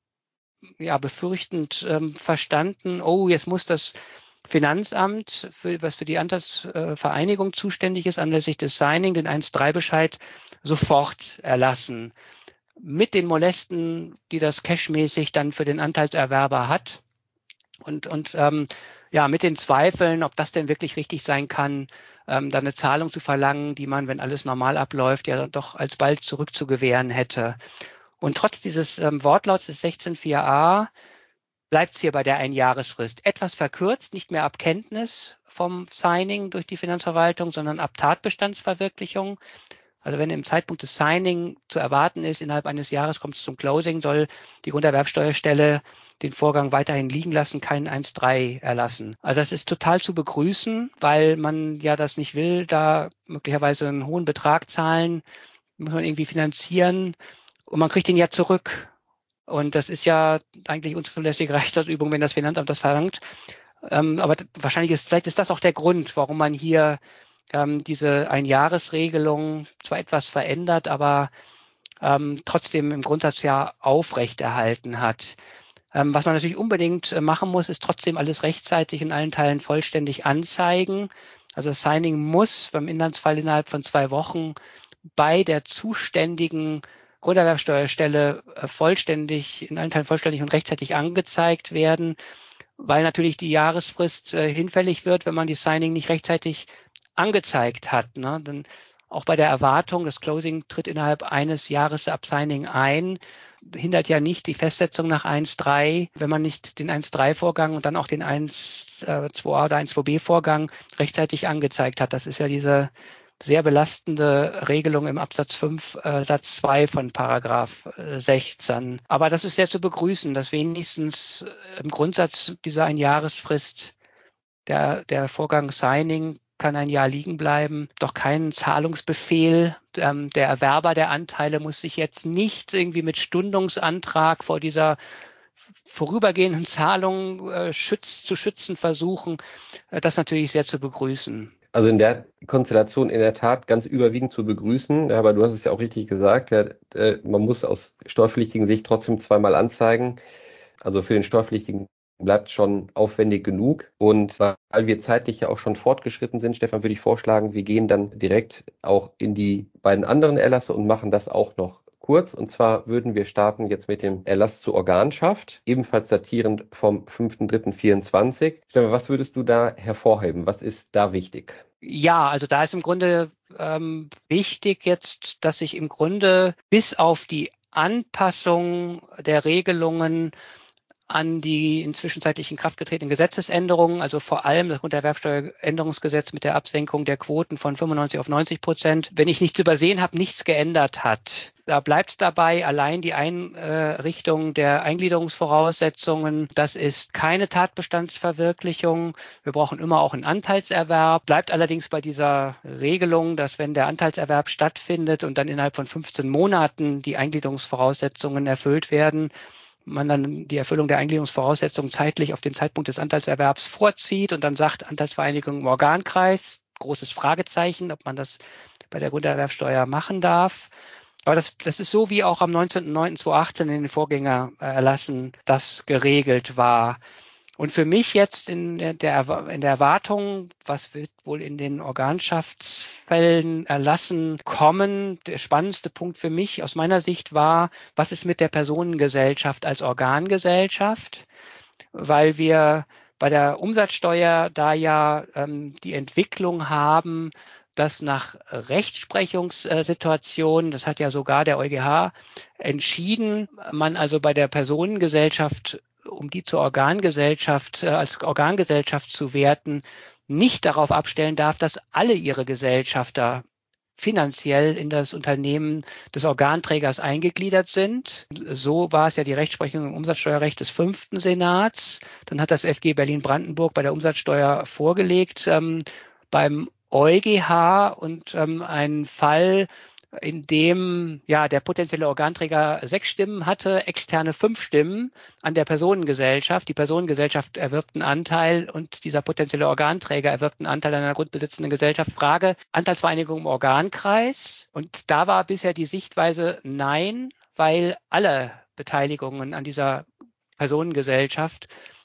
ja befürchtend ähm, verstanden, oh, jetzt muss das Finanzamt, für, was für die Anteilsvereinigung zuständig ist, anlässlich des Signing, den eins Punkt drei Bescheid sofort erlassen. Mit den Molesten, die das cashmäßig dann für den Anteilserwerber hat. Und, und ähm, ja, mit den Zweifeln, ob das denn wirklich richtig sein kann, ähm, dann eine Zahlung zu verlangen, die man, wenn alles normal abläuft, ja doch alsbald zurückzugewähren hätte. Und trotz dieses ähm, Wortlauts des sechzehn vier a bleibt es hier bei der Einjahresfrist. Etwas verkürzt, nicht mehr ab Kenntnis vom Signing durch die Finanzverwaltung, sondern ab Tatbestandsverwirklichung. Also wenn im Zeitpunkt des Signing zu erwarten ist, innerhalb eines Jahres kommt es zum Closing, soll die Grunderwerbsteuerstelle den Vorgang weiterhin liegen lassen, keinen eins Punkt drei erlassen. Also das ist total zu begrüßen, weil man ja das nicht will, da möglicherweise einen hohen Betrag zahlen, muss man irgendwie finanzieren und man kriegt den ja zurück. Und das ist ja eigentlich unzulässige Rechtsausübung, wenn das Finanzamt das verlangt. Ähm, aber wahrscheinlich ist, vielleicht ist das auch der Grund, warum man hier ähm, diese Einjahresregelung zwar etwas verändert, aber ähm, trotzdem im Grundsatz ja aufrechterhalten hat. Ähm, was man natürlich unbedingt äh, machen muss, ist trotzdem alles rechtzeitig in allen Teilen vollständig anzeigen. Also das Signing muss beim Inlandsfall innerhalb von zwei Wochen bei der zuständigen Grunderwerbsteuerstelle äh, vollständig, in allen Teilen vollständig und rechtzeitig angezeigt werden, weil natürlich die Jahresfrist äh, hinfällig wird, wenn man die Signing nicht rechtzeitig angezeigt hat. Ne? Dann auch bei der Erwartung, das Closing tritt innerhalb eines Jahres ab Signing ein, hindert ja nicht die Festsetzung nach eins Punkt drei, wenn man nicht den eins Punkt drei Vorgang und dann auch den eins Punkt zwei a oder eins Punkt zwei b Vorgang rechtzeitig angezeigt hat. Das ist ja diese sehr belastende Regelung im Absatz fünf äh, Satz zwei von Paragraph äh, sechzehn. Aber das ist sehr zu begrüßen, dass wenigstens äh, im Grundsatz dieser Einjahresfrist der, der Vorgang Signing kann ein Jahr liegen bleiben, doch kein Zahlungsbefehl. Ähm, der Erwerber der Anteile muss sich jetzt nicht irgendwie mit Stundungsantrag vor dieser vorübergehenden Zahlung äh, schütz, zu schützen versuchen. Äh, das natürlich sehr zu begrüßen. Also in der Konstellation in der Tat ganz überwiegend zu begrüßen, aber du hast es ja auch richtig gesagt, ja, äh, man muss aus steuerpflichtigen Sicht trotzdem zweimal anzeigen. Also für den Steuerpflichtigen bleibt schon aufwendig genug. Und weil wir zeitlich ja auch schon fortgeschritten sind, Stefan, würde ich vorschlagen, wir gehen dann direkt auch in die beiden anderen Erlasse und machen das auch noch kurz. Und zwar würden wir starten jetzt mit dem Erlass zur Organschaft, ebenfalls datierend vom fünfter dritter vierundzwanzig. Stefan, was würdest du da hervorheben? Was ist da wichtig? Ja, also da ist im Grunde ähm, wichtig jetzt, dass sich im Grunde bis auf die Anpassung der Regelungen an die inzwischen zeitlich in Kraft getretenen Gesetzesänderungen, also vor allem das Grunderwerbsteueränderungsgesetz mit der Absenkung der Quoten von fünfundneunzig auf neunzig Prozent, wenn ich nichts übersehen habe, nichts geändert hat. Da bleibt dabei allein die Einrichtung der Eingliederungsvoraussetzungen. Das ist keine Tatbestandsverwirklichung. Wir brauchen immer auch einen Anteilserwerb. Bleibt allerdings bei dieser Regelung, dass wenn der Anteilserwerb stattfindet und dann innerhalb von fünfzehn Monaten die Eingliederungsvoraussetzungen erfüllt werden, man dann die Erfüllung der Eingliederungsvoraussetzungen zeitlich auf den Zeitpunkt des Anteilserwerbs vorzieht und dann sagt Anteilsvereinigung im Organkreis, großes Fragezeichen, ob man das bei der Grunderwerbsteuer machen darf. Aber das, das ist so, wie auch am neunzehnten neunten zweitausendachtzehn in den Vorgängererlassen das geregelt war. Und für mich jetzt in der, in der Erwartung, was wird wohl in den Organschaftsfällen erlassen kommen, der spannendste Punkt für mich aus meiner Sicht war, was ist mit der Personengesellschaft als Organgesellschaft? Weil wir bei der Umsatzsteuer da ja ähm, die Entwicklung haben, dass nach Rechtsprechungssituationen, das hat ja sogar der EuGH entschieden, man also bei der Personengesellschaft, um die zur Organgesellschaft, äh, als Organgesellschaft zu werten, nicht darauf abstellen darf, dass alle ihre Gesellschafter finanziell in das Unternehmen des Organträgers eingegliedert sind. So war es ja die Rechtsprechung im Umsatzsteuerrecht des fünften Senats. Dann hat das F G Berlin-Brandenburg bei der Umsatzsteuer vorgelegt ähm, beim EuGH und ähm, ein Fall, in dem ja der potenzielle Organträger sechs Stimmen hatte, externe fünf Stimmen an der Personengesellschaft. Die Personengesellschaft erwirbt einen Anteil und dieser potenzielle Organträger erwirbt einen Anteil an einer grundbesitzenden Gesellschaft. Frage, Anteilsvereinigung im Organkreis. Und da war bisher die Sichtweise nein, weil alle Beteiligungen an dieser Personengesellschaft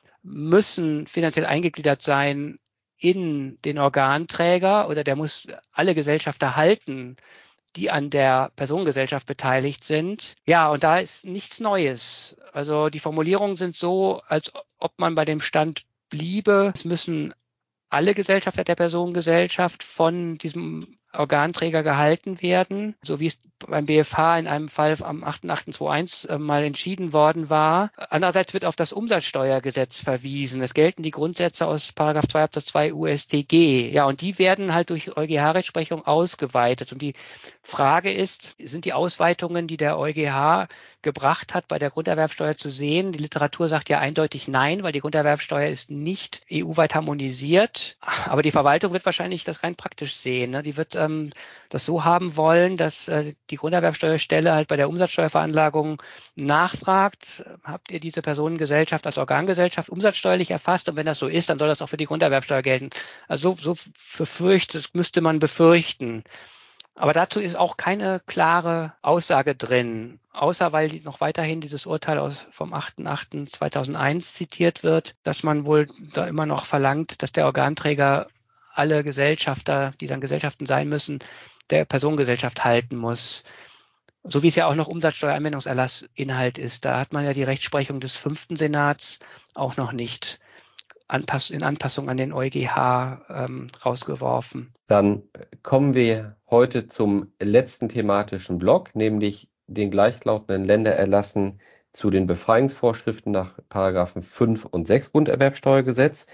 müssen finanziell eingegliedert sein in den Organträger oder der muss alle Gesellschafter halten, die an der Personengesellschaft beteiligt sind. Ja, und da ist nichts Neues. Also die Formulierungen sind so, als ob man bei dem Stand bliebe. Es müssen alle Gesellschafter der Personengesellschaft von diesem Organträger gehalten werden, so wie es beim B F H in einem Fall am achter achter zweitausendeins mal entschieden worden war. Andererseits wird auf das Umsatzsteuergesetz verwiesen. Es gelten die Grundsätze aus Paragraph zwei Absatz zwei U S T G. Ja, und die werden halt durch EuGH-Rechtsprechung ausgeweitet. Und die Frage ist, sind die Ausweitungen, die der EuGH gebracht hat, bei der Grunderwerbsteuer zu sehen? Die Literatur sagt ja eindeutig nein, weil die Grunderwerbsteuer ist nicht E U-weit harmonisiert. Aber die Verwaltung wird wahrscheinlich das rein praktisch sehen. Ne? Die wird ähm, das so haben wollen, dass äh, die Grunderwerbsteuerstelle halt bei der Umsatzsteuerveranlagung nachfragt, habt ihr diese Personengesellschaft als Organgesellschaft umsatzsteuerlich erfasst? Und wenn das so ist, dann soll das auch für die Grunderwerbsteuer gelten. Also so, so befürchtet, müsste man befürchten. Aber dazu ist auch keine klare Aussage drin, außer weil noch weiterhin dieses Urteil aus vom achter achter zweitausendeins zitiert wird, dass man wohl da immer noch verlangt, dass der Organträger alle Gesellschafter, die dann Gesellschaften sein müssen, der Personengesellschaft halten muss. So wie es ja auch noch Umsatzsteueranwendungserlass Inhalt ist. Da hat man ja die Rechtsprechung des fünften Senats auch noch nicht Anpass- in Anpassung an den EuGH ähm, rausgeworfen. Dann kommen wir heute zum letzten thematischen Block, nämlich den gleichlautenden Ländererlassen zu den Befreiungsvorschriften nach Paragraphen fünf und sechs Grunderwerbsteuergesetz.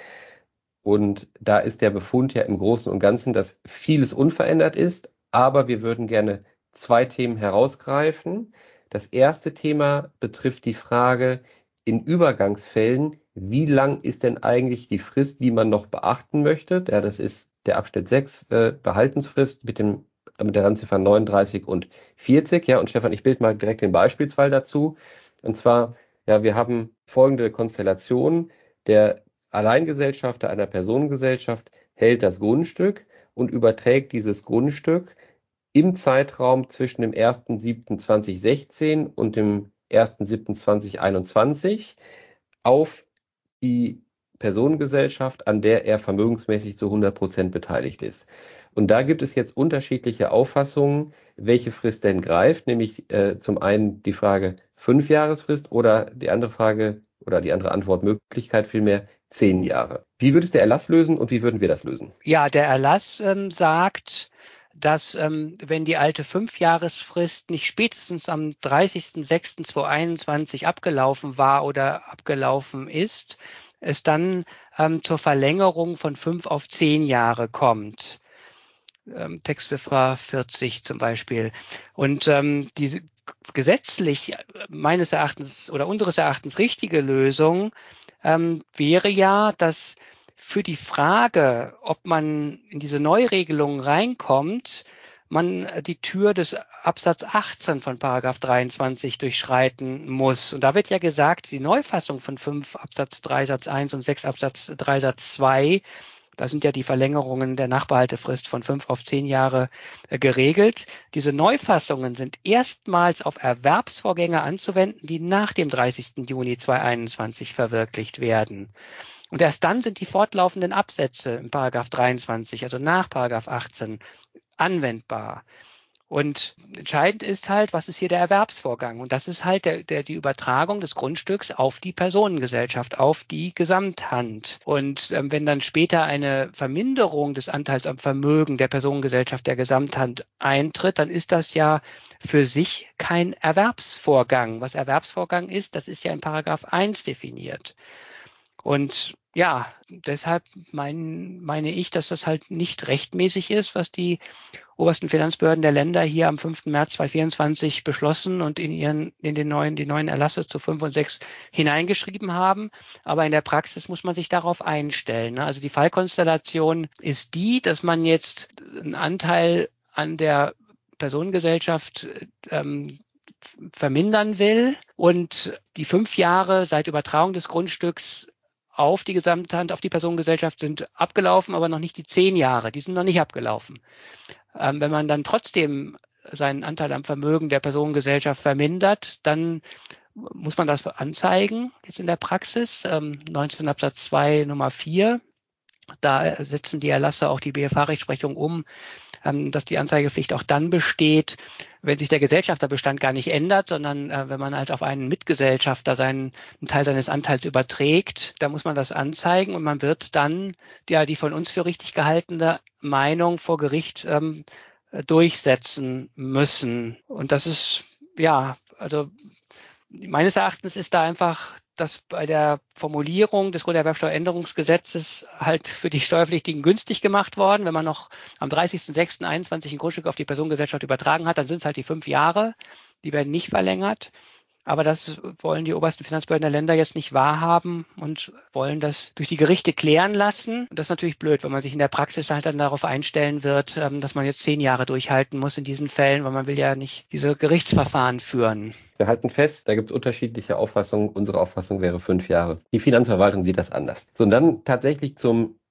Und da ist der Befund ja im Großen und Ganzen, dass vieles unverändert ist, aber wir würden gerne zwei Themen herausgreifen. Das erste Thema betrifft die Frage, in Übergangsfällen, wie lang ist denn eigentlich die Frist, die man noch beachten möchte? Ja, das ist der Abschnitt sechs, äh, Behaltensfrist mit dem mit der Randziffer neununddreißig und vierzig. Ja, und Stefan, ich bilde mal direkt den Beispielsfall dazu. Und zwar, ja, wir haben folgende Konstellation. Der Alleingesellschafter einer Personengesellschaft hält das Grundstück und überträgt dieses Grundstück im Zeitraum zwischen dem ersten siebten zweitausendsechzehn und dem ersten siebten zweitausendeinundzwanzig auf die Personengesellschaft, an der er vermögensmäßig zu hundert Prozent beteiligt ist. Und da gibt es jetzt unterschiedliche Auffassungen, welche Frist denn greift, nämlich äh, zum einen die Frage Fünfjahresfrist oder die andere Frage oder die andere Antwortmöglichkeit vielmehr zehn Jahre. Wie würde es der Erlass lösen und wie würden wir das lösen? Ja, der Erlass ähm, sagt, dass ähm, wenn die alte Fünfjahresfrist nicht spätestens am dreißigsten sechsten zweitausendeinundzwanzig abgelaufen war oder abgelaufen ist, es dann ähm, zur Verlängerung von fünf auf zehn Jahre kommt. Ähm, Textziffer vierzig zum Beispiel. Und ähm, diese gesetzlich meines Erachtens oder unseres Erachtens richtige Lösung ähm, wäre ja, dass für die Frage, ob man in diese Neuregelung reinkommt, man die Tür des Absatz achtzehn von Paragraph dreiundzwanzig durchschreiten muss. Und da wird ja gesagt, die Neufassung von fünf Absatz drei Satz eins und sechs Absatz drei Satz zwei, da sind ja die Verlängerungen der Nachbehaltefrist von fünf auf zehn Jahre äh, geregelt. Diese Neufassungen sind erstmals auf Erwerbsvorgänge anzuwenden, die nach dem dreißigsten Juni zweitausendeinundzwanzig verwirklicht werden. Und erst dann sind die fortlaufenden Absätze im Paragraph dreiundzwanzig, also nach Paragraph achtzehn, anwendbar. Und entscheidend ist halt, was ist hier der Erwerbsvorgang? Und das ist halt der, der, die Übertragung des Grundstücks auf die Personengesellschaft, auf die Gesamthand. Und ähm, wenn dann später eine Verminderung des Anteils am Vermögen der Personengesellschaft der Gesamthand eintritt, dann ist das ja für sich kein Erwerbsvorgang. Was Erwerbsvorgang ist, das ist ja in Paragraph eins definiert. Und ja, deshalb mein, meine ich, dass das halt nicht rechtmäßig ist, was die obersten Finanzbehörden der Länder hier am fünften März zweitausendvierundzwanzig beschlossen und in ihren, in den neuen, die neuen Erlasse zu fünf und sechs hineingeschrieben haben. Aber in der Praxis muss man sich darauf einstellen. Also die Fallkonstellation ist die, dass man jetzt einen Anteil an der Personengesellschaft ähm, vermindern will und die fünf Jahre seit Übertragung des Grundstücks auf die Gesamthand, auf die Personengesellschaft sind abgelaufen, aber noch nicht die zehn Jahre, die sind noch nicht abgelaufen. Ähm, wenn man dann trotzdem seinen Anteil am Vermögen der Personengesellschaft vermindert, dann muss man das anzeigen, jetzt in der Praxis, ähm, neunzehn Absatz zwei Nummer vier. Da setzen die Erlasse auch die B F H-Rechtsprechung um, ähm, dass die Anzeigepflicht auch dann besteht, wenn sich der Gesellschafterbestand gar nicht ändert, sondern äh, wenn man halt auf einen Mitgesellschafter seinen einen Teil seines Anteils überträgt, da muss man das anzeigen und man wird dann ja die von uns für richtig gehaltene Meinung vor Gericht ähm, durchsetzen müssen. Und das ist, ja, also meines Erachtens ist da einfach das bei der Formulierung des Grunderwerbsteueränderungsgesetzes halt für die Steuerpflichtigen günstig gemacht worden. Wenn man noch am dreißigsten sechsten einundzwanzig ein Grundstück auf die Personengesellschaft übertragen hat, dann sind es halt die fünf Jahre. Die werden nicht verlängert. Aber das wollen die obersten Finanzbehörden der Länder jetzt nicht wahrhaben und wollen das durch die Gerichte klären lassen. Und das ist natürlich blöd, wenn man sich in der Praxis halt dann darauf einstellen wird, dass man jetzt zehn Jahre durchhalten muss in diesen Fällen, weil man will ja nicht diese Gerichtsverfahren führen. Wir halten fest, da gibt es unterschiedliche Auffassungen. Unsere Auffassung wäre fünf Jahre. Die Finanzverwaltung sieht das anders. So, und dann tatsächlich zum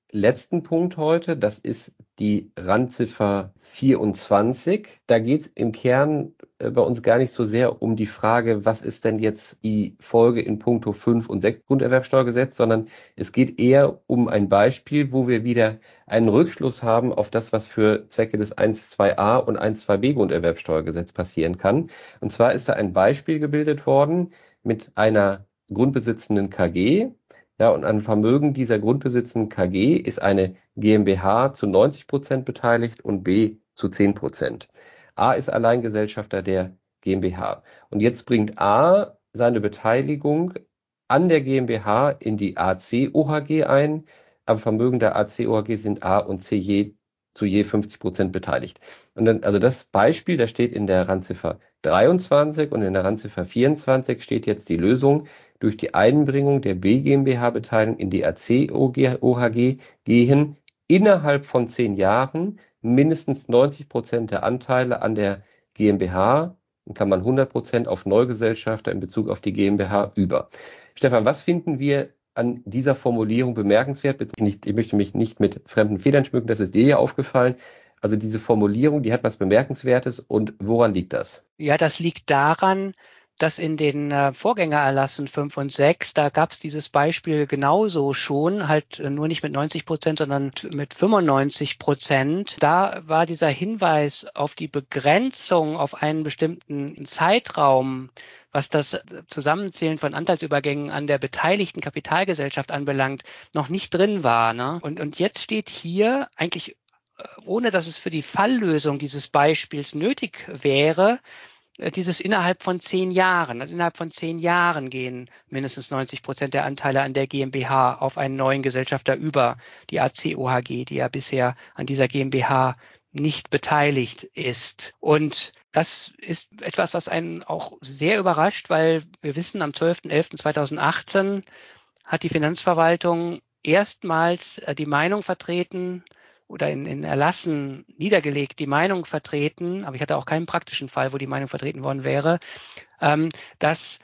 letzten Punkt heute. Das ist die Randziffer vierundzwanzig. Da geht es im Kern äh, bei uns gar nicht so sehr um die Frage, was ist denn jetzt die Folge in puncto fünf und sechs Grunderwerbsteuergesetz, sondern es geht eher um ein Beispiel, wo wir wieder einen Rückschluss haben auf das, was für Zwecke des eins Punkt zwei a und eins Punkt zwei b Grunderwerbsteuergesetz passieren kann. Und zwar ist da ein Beispiel gebildet worden mit einer grundbesitzenden K G. Ja, und an Vermögen dieser grundbesitzenden K G ist eine GmbH zu neunzig Prozent beteiligt und B zu zehn Prozent. A ist Alleingesellschafter der GmbH. Und jetzt bringt A seine Beteiligung an der GmbH in die A C O H G ein. Am Vermögen der A C O H G sind A und C je zu je fünfzig Prozent beteiligt. Und dann, also das Beispiel, das steht in der Randziffer dreiundzwanzig und in der Randziffer vierundzwanzig steht jetzt die Lösung: Durch die Einbringung der B GmbH-Beteiligung in die A C O H G gehen innerhalb von zehn Jahren mindestens neunzig Prozent der Anteile an der GmbH, in Klammern hundert Prozent auf Neugesellschafter in Bezug auf die GmbH über. Stefan, was finden wir an dieser Formulierung bemerkenswert? Ich möchte mich nicht mit fremden Federn schmücken, das ist dir ja aufgefallen. Also diese Formulierung, die hat was Bemerkenswertes, und woran liegt das? Ja, das liegt daran, dass in den äh, Vorgängererlassen fünf und sechs, da gab es dieses Beispiel genauso schon, halt äh, nur nicht mit neunzig Prozent, sondern mit fünfundneunzig Prozent. Da war dieser Hinweis auf die Begrenzung auf einen bestimmten Zeitraum, was das Zusammenzählen von Anteilsübergängen an der beteiligten Kapitalgesellschaft anbelangt, noch nicht drin war. Ne? Und, und jetzt steht hier eigentlich, ohne dass es für die Falllösung dieses Beispiels nötig wäre, dieses innerhalb von zehn Jahren. Also innerhalb von zehn Jahren gehen mindestens neunzig Prozent der Anteile an der GmbH auf einen neuen Gesellschafter über, die A C O H G, die ja bisher an dieser GmbH nicht beteiligt ist. Und das ist etwas, was einen auch sehr überrascht, weil wir wissen, am zwölfter elfter zweitausendachtzehn hat die Finanzverwaltung erstmals die Meinung vertreten, oder in, in Erlassen niedergelegt, die Meinung vertreten, aber ich hatte auch keinen praktischen Fall, wo die Meinung vertreten worden wäre, ähm, dass,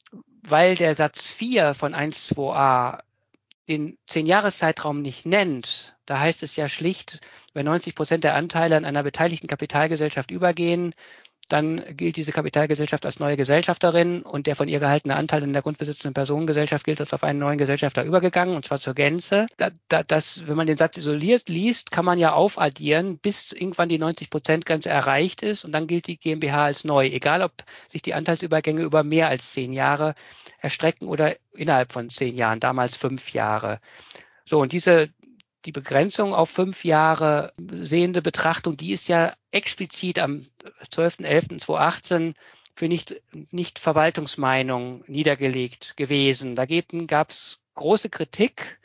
weil der Satz vier von eins Punkt zwei a den zehn-Jahres-Zeitraum nicht nennt, da heißt es ja schlicht, wenn neunzig Prozent der Anteile an einer beteiligten Kapitalgesellschaft übergehen, dann gilt diese Kapitalgesellschaft als neue Gesellschafterin und der von ihr gehaltene Anteil in der grundbesitzenden Personengesellschaft gilt als auf einen neuen Gesellschafter übergegangen, und zwar zur Gänze. Da, da, das, wenn man den Satz isoliert liest, kann man ja aufaddieren, bis irgendwann die neunzig Prozent Grenze erreicht ist, und dann gilt die GmbH als neu, egal ob sich die Anteilsübergänge über mehr als zehn Jahre erstrecken oder innerhalb von zehn Jahren, damals fünf Jahre. So, und diese Die Begrenzung auf fünf Jahre sehende Betrachtung, die ist ja explizit am zwölfter elfter zweitausendachtzehn für nicht, nicht Verwaltungsmeinung niedergelegt gewesen. Da gab es große Kritik,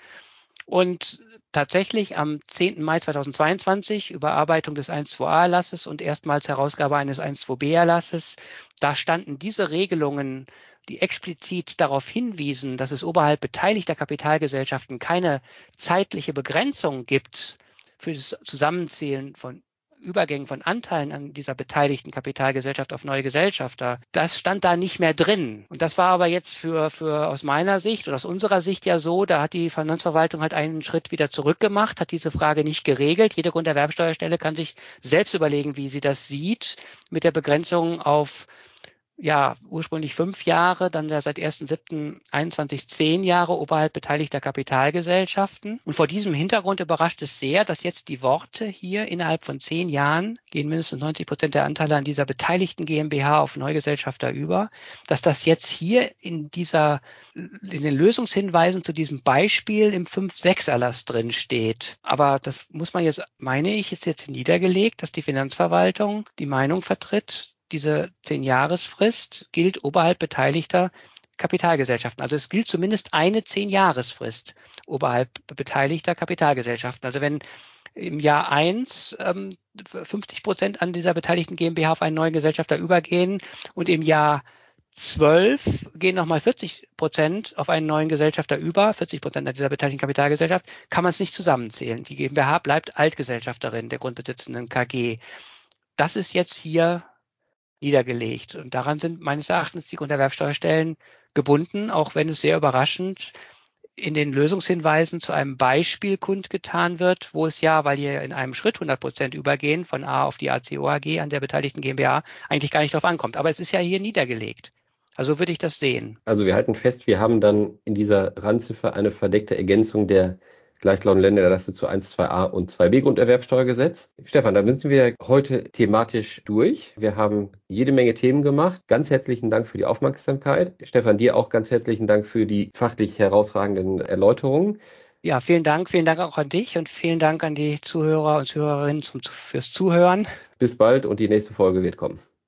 und tatsächlich am zehnten Mai zweitausendzweiundzwanzig, Überarbeitung des eins Punkt zwei a Erlasses und erstmals Herausgabe eines eins Punkt zwei b Erlasses, da standen diese Regelungen, die explizit darauf hinwiesen, dass es oberhalb beteiligter Kapitalgesellschaften keine zeitliche Begrenzung gibt für das Zusammenzählen von Übergängen von Anteilen an dieser beteiligten Kapitalgesellschaft auf neue Gesellschafter, das stand da nicht mehr drin. Und das war aber jetzt für, für aus meiner Sicht oder aus unserer Sicht ja so, da hat die Finanzverwaltung halt einen Schritt wieder zurückgemacht, hat diese Frage nicht geregelt. Jede Grunderwerbsteuerstelle kann sich selbst überlegen, wie sie das sieht, mit der Begrenzung auf ja, ursprünglich fünf Jahre, dann ja seit erster siebter einundzwanzig zehn Jahre oberhalb beteiligter Kapitalgesellschaften. Und vor diesem Hintergrund überrascht es sehr, dass jetzt die Worte hier innerhalb von zehn Jahren gehen mindestens neunzig Prozent der Anteile an dieser beteiligten GmbH auf Neugesellschafter über, dass das jetzt hier in dieser, in den Lösungshinweisen zu diesem Beispiel im fünf sechs Erlass drin steht. Aber das muss man jetzt, meine ich, ist jetzt niedergelegt, dass die Finanzverwaltung die Meinung vertritt, diese zehn-Jahresfrist gilt oberhalb beteiligter Kapitalgesellschaften. Also es gilt zumindest eine zehn-Jahresfrist oberhalb beteiligter Kapitalgesellschaften. Also wenn im Jahr eins ähm, fünfzig Prozent an dieser beteiligten GmbH auf einen neuen Gesellschafter übergehen und im Jahr zwölf gehen nochmal vierzig Prozent auf einen neuen Gesellschafter über, vierzig Prozent an dieser beteiligten Kapitalgesellschaft, kann man es nicht zusammenzählen. Die GmbH bleibt Altgesellschafterin der grundbesitzenden K G. Das ist jetzt hier niedergelegt. Und daran sind meines Erachtens die Grunderwerbsteuerstellen gebunden, auch wenn es sehr überraschend in den Lösungshinweisen zu einem Beispiel kundgetan wird, wo es ja, weil hier in einem Schritt hundert Prozent übergehen von A auf die A C O A G an der beteiligten GmbH, eigentlich gar nicht drauf ankommt. Aber es ist ja hier niedergelegt. Also würde ich das sehen. Also wir halten fest, wir haben dann in dieser Randziffer eine verdeckte Ergänzung der gleichlautenden Ländererlasse zu eins, zwei a und zwei b Grunderwerbsteuergesetz. Stefan, damit sind wir heute thematisch durch. Wir haben jede Menge Themen gemacht. Ganz herzlichen Dank für die Aufmerksamkeit. Stefan, dir auch ganz herzlichen Dank für die fachlich herausragenden Erläuterungen. Ja, vielen Dank. Vielen Dank auch an dich und vielen Dank an die Zuhörer und Zuhörerinnen zum, fürs Zuhören. Bis bald und die nächste Folge wird kommen.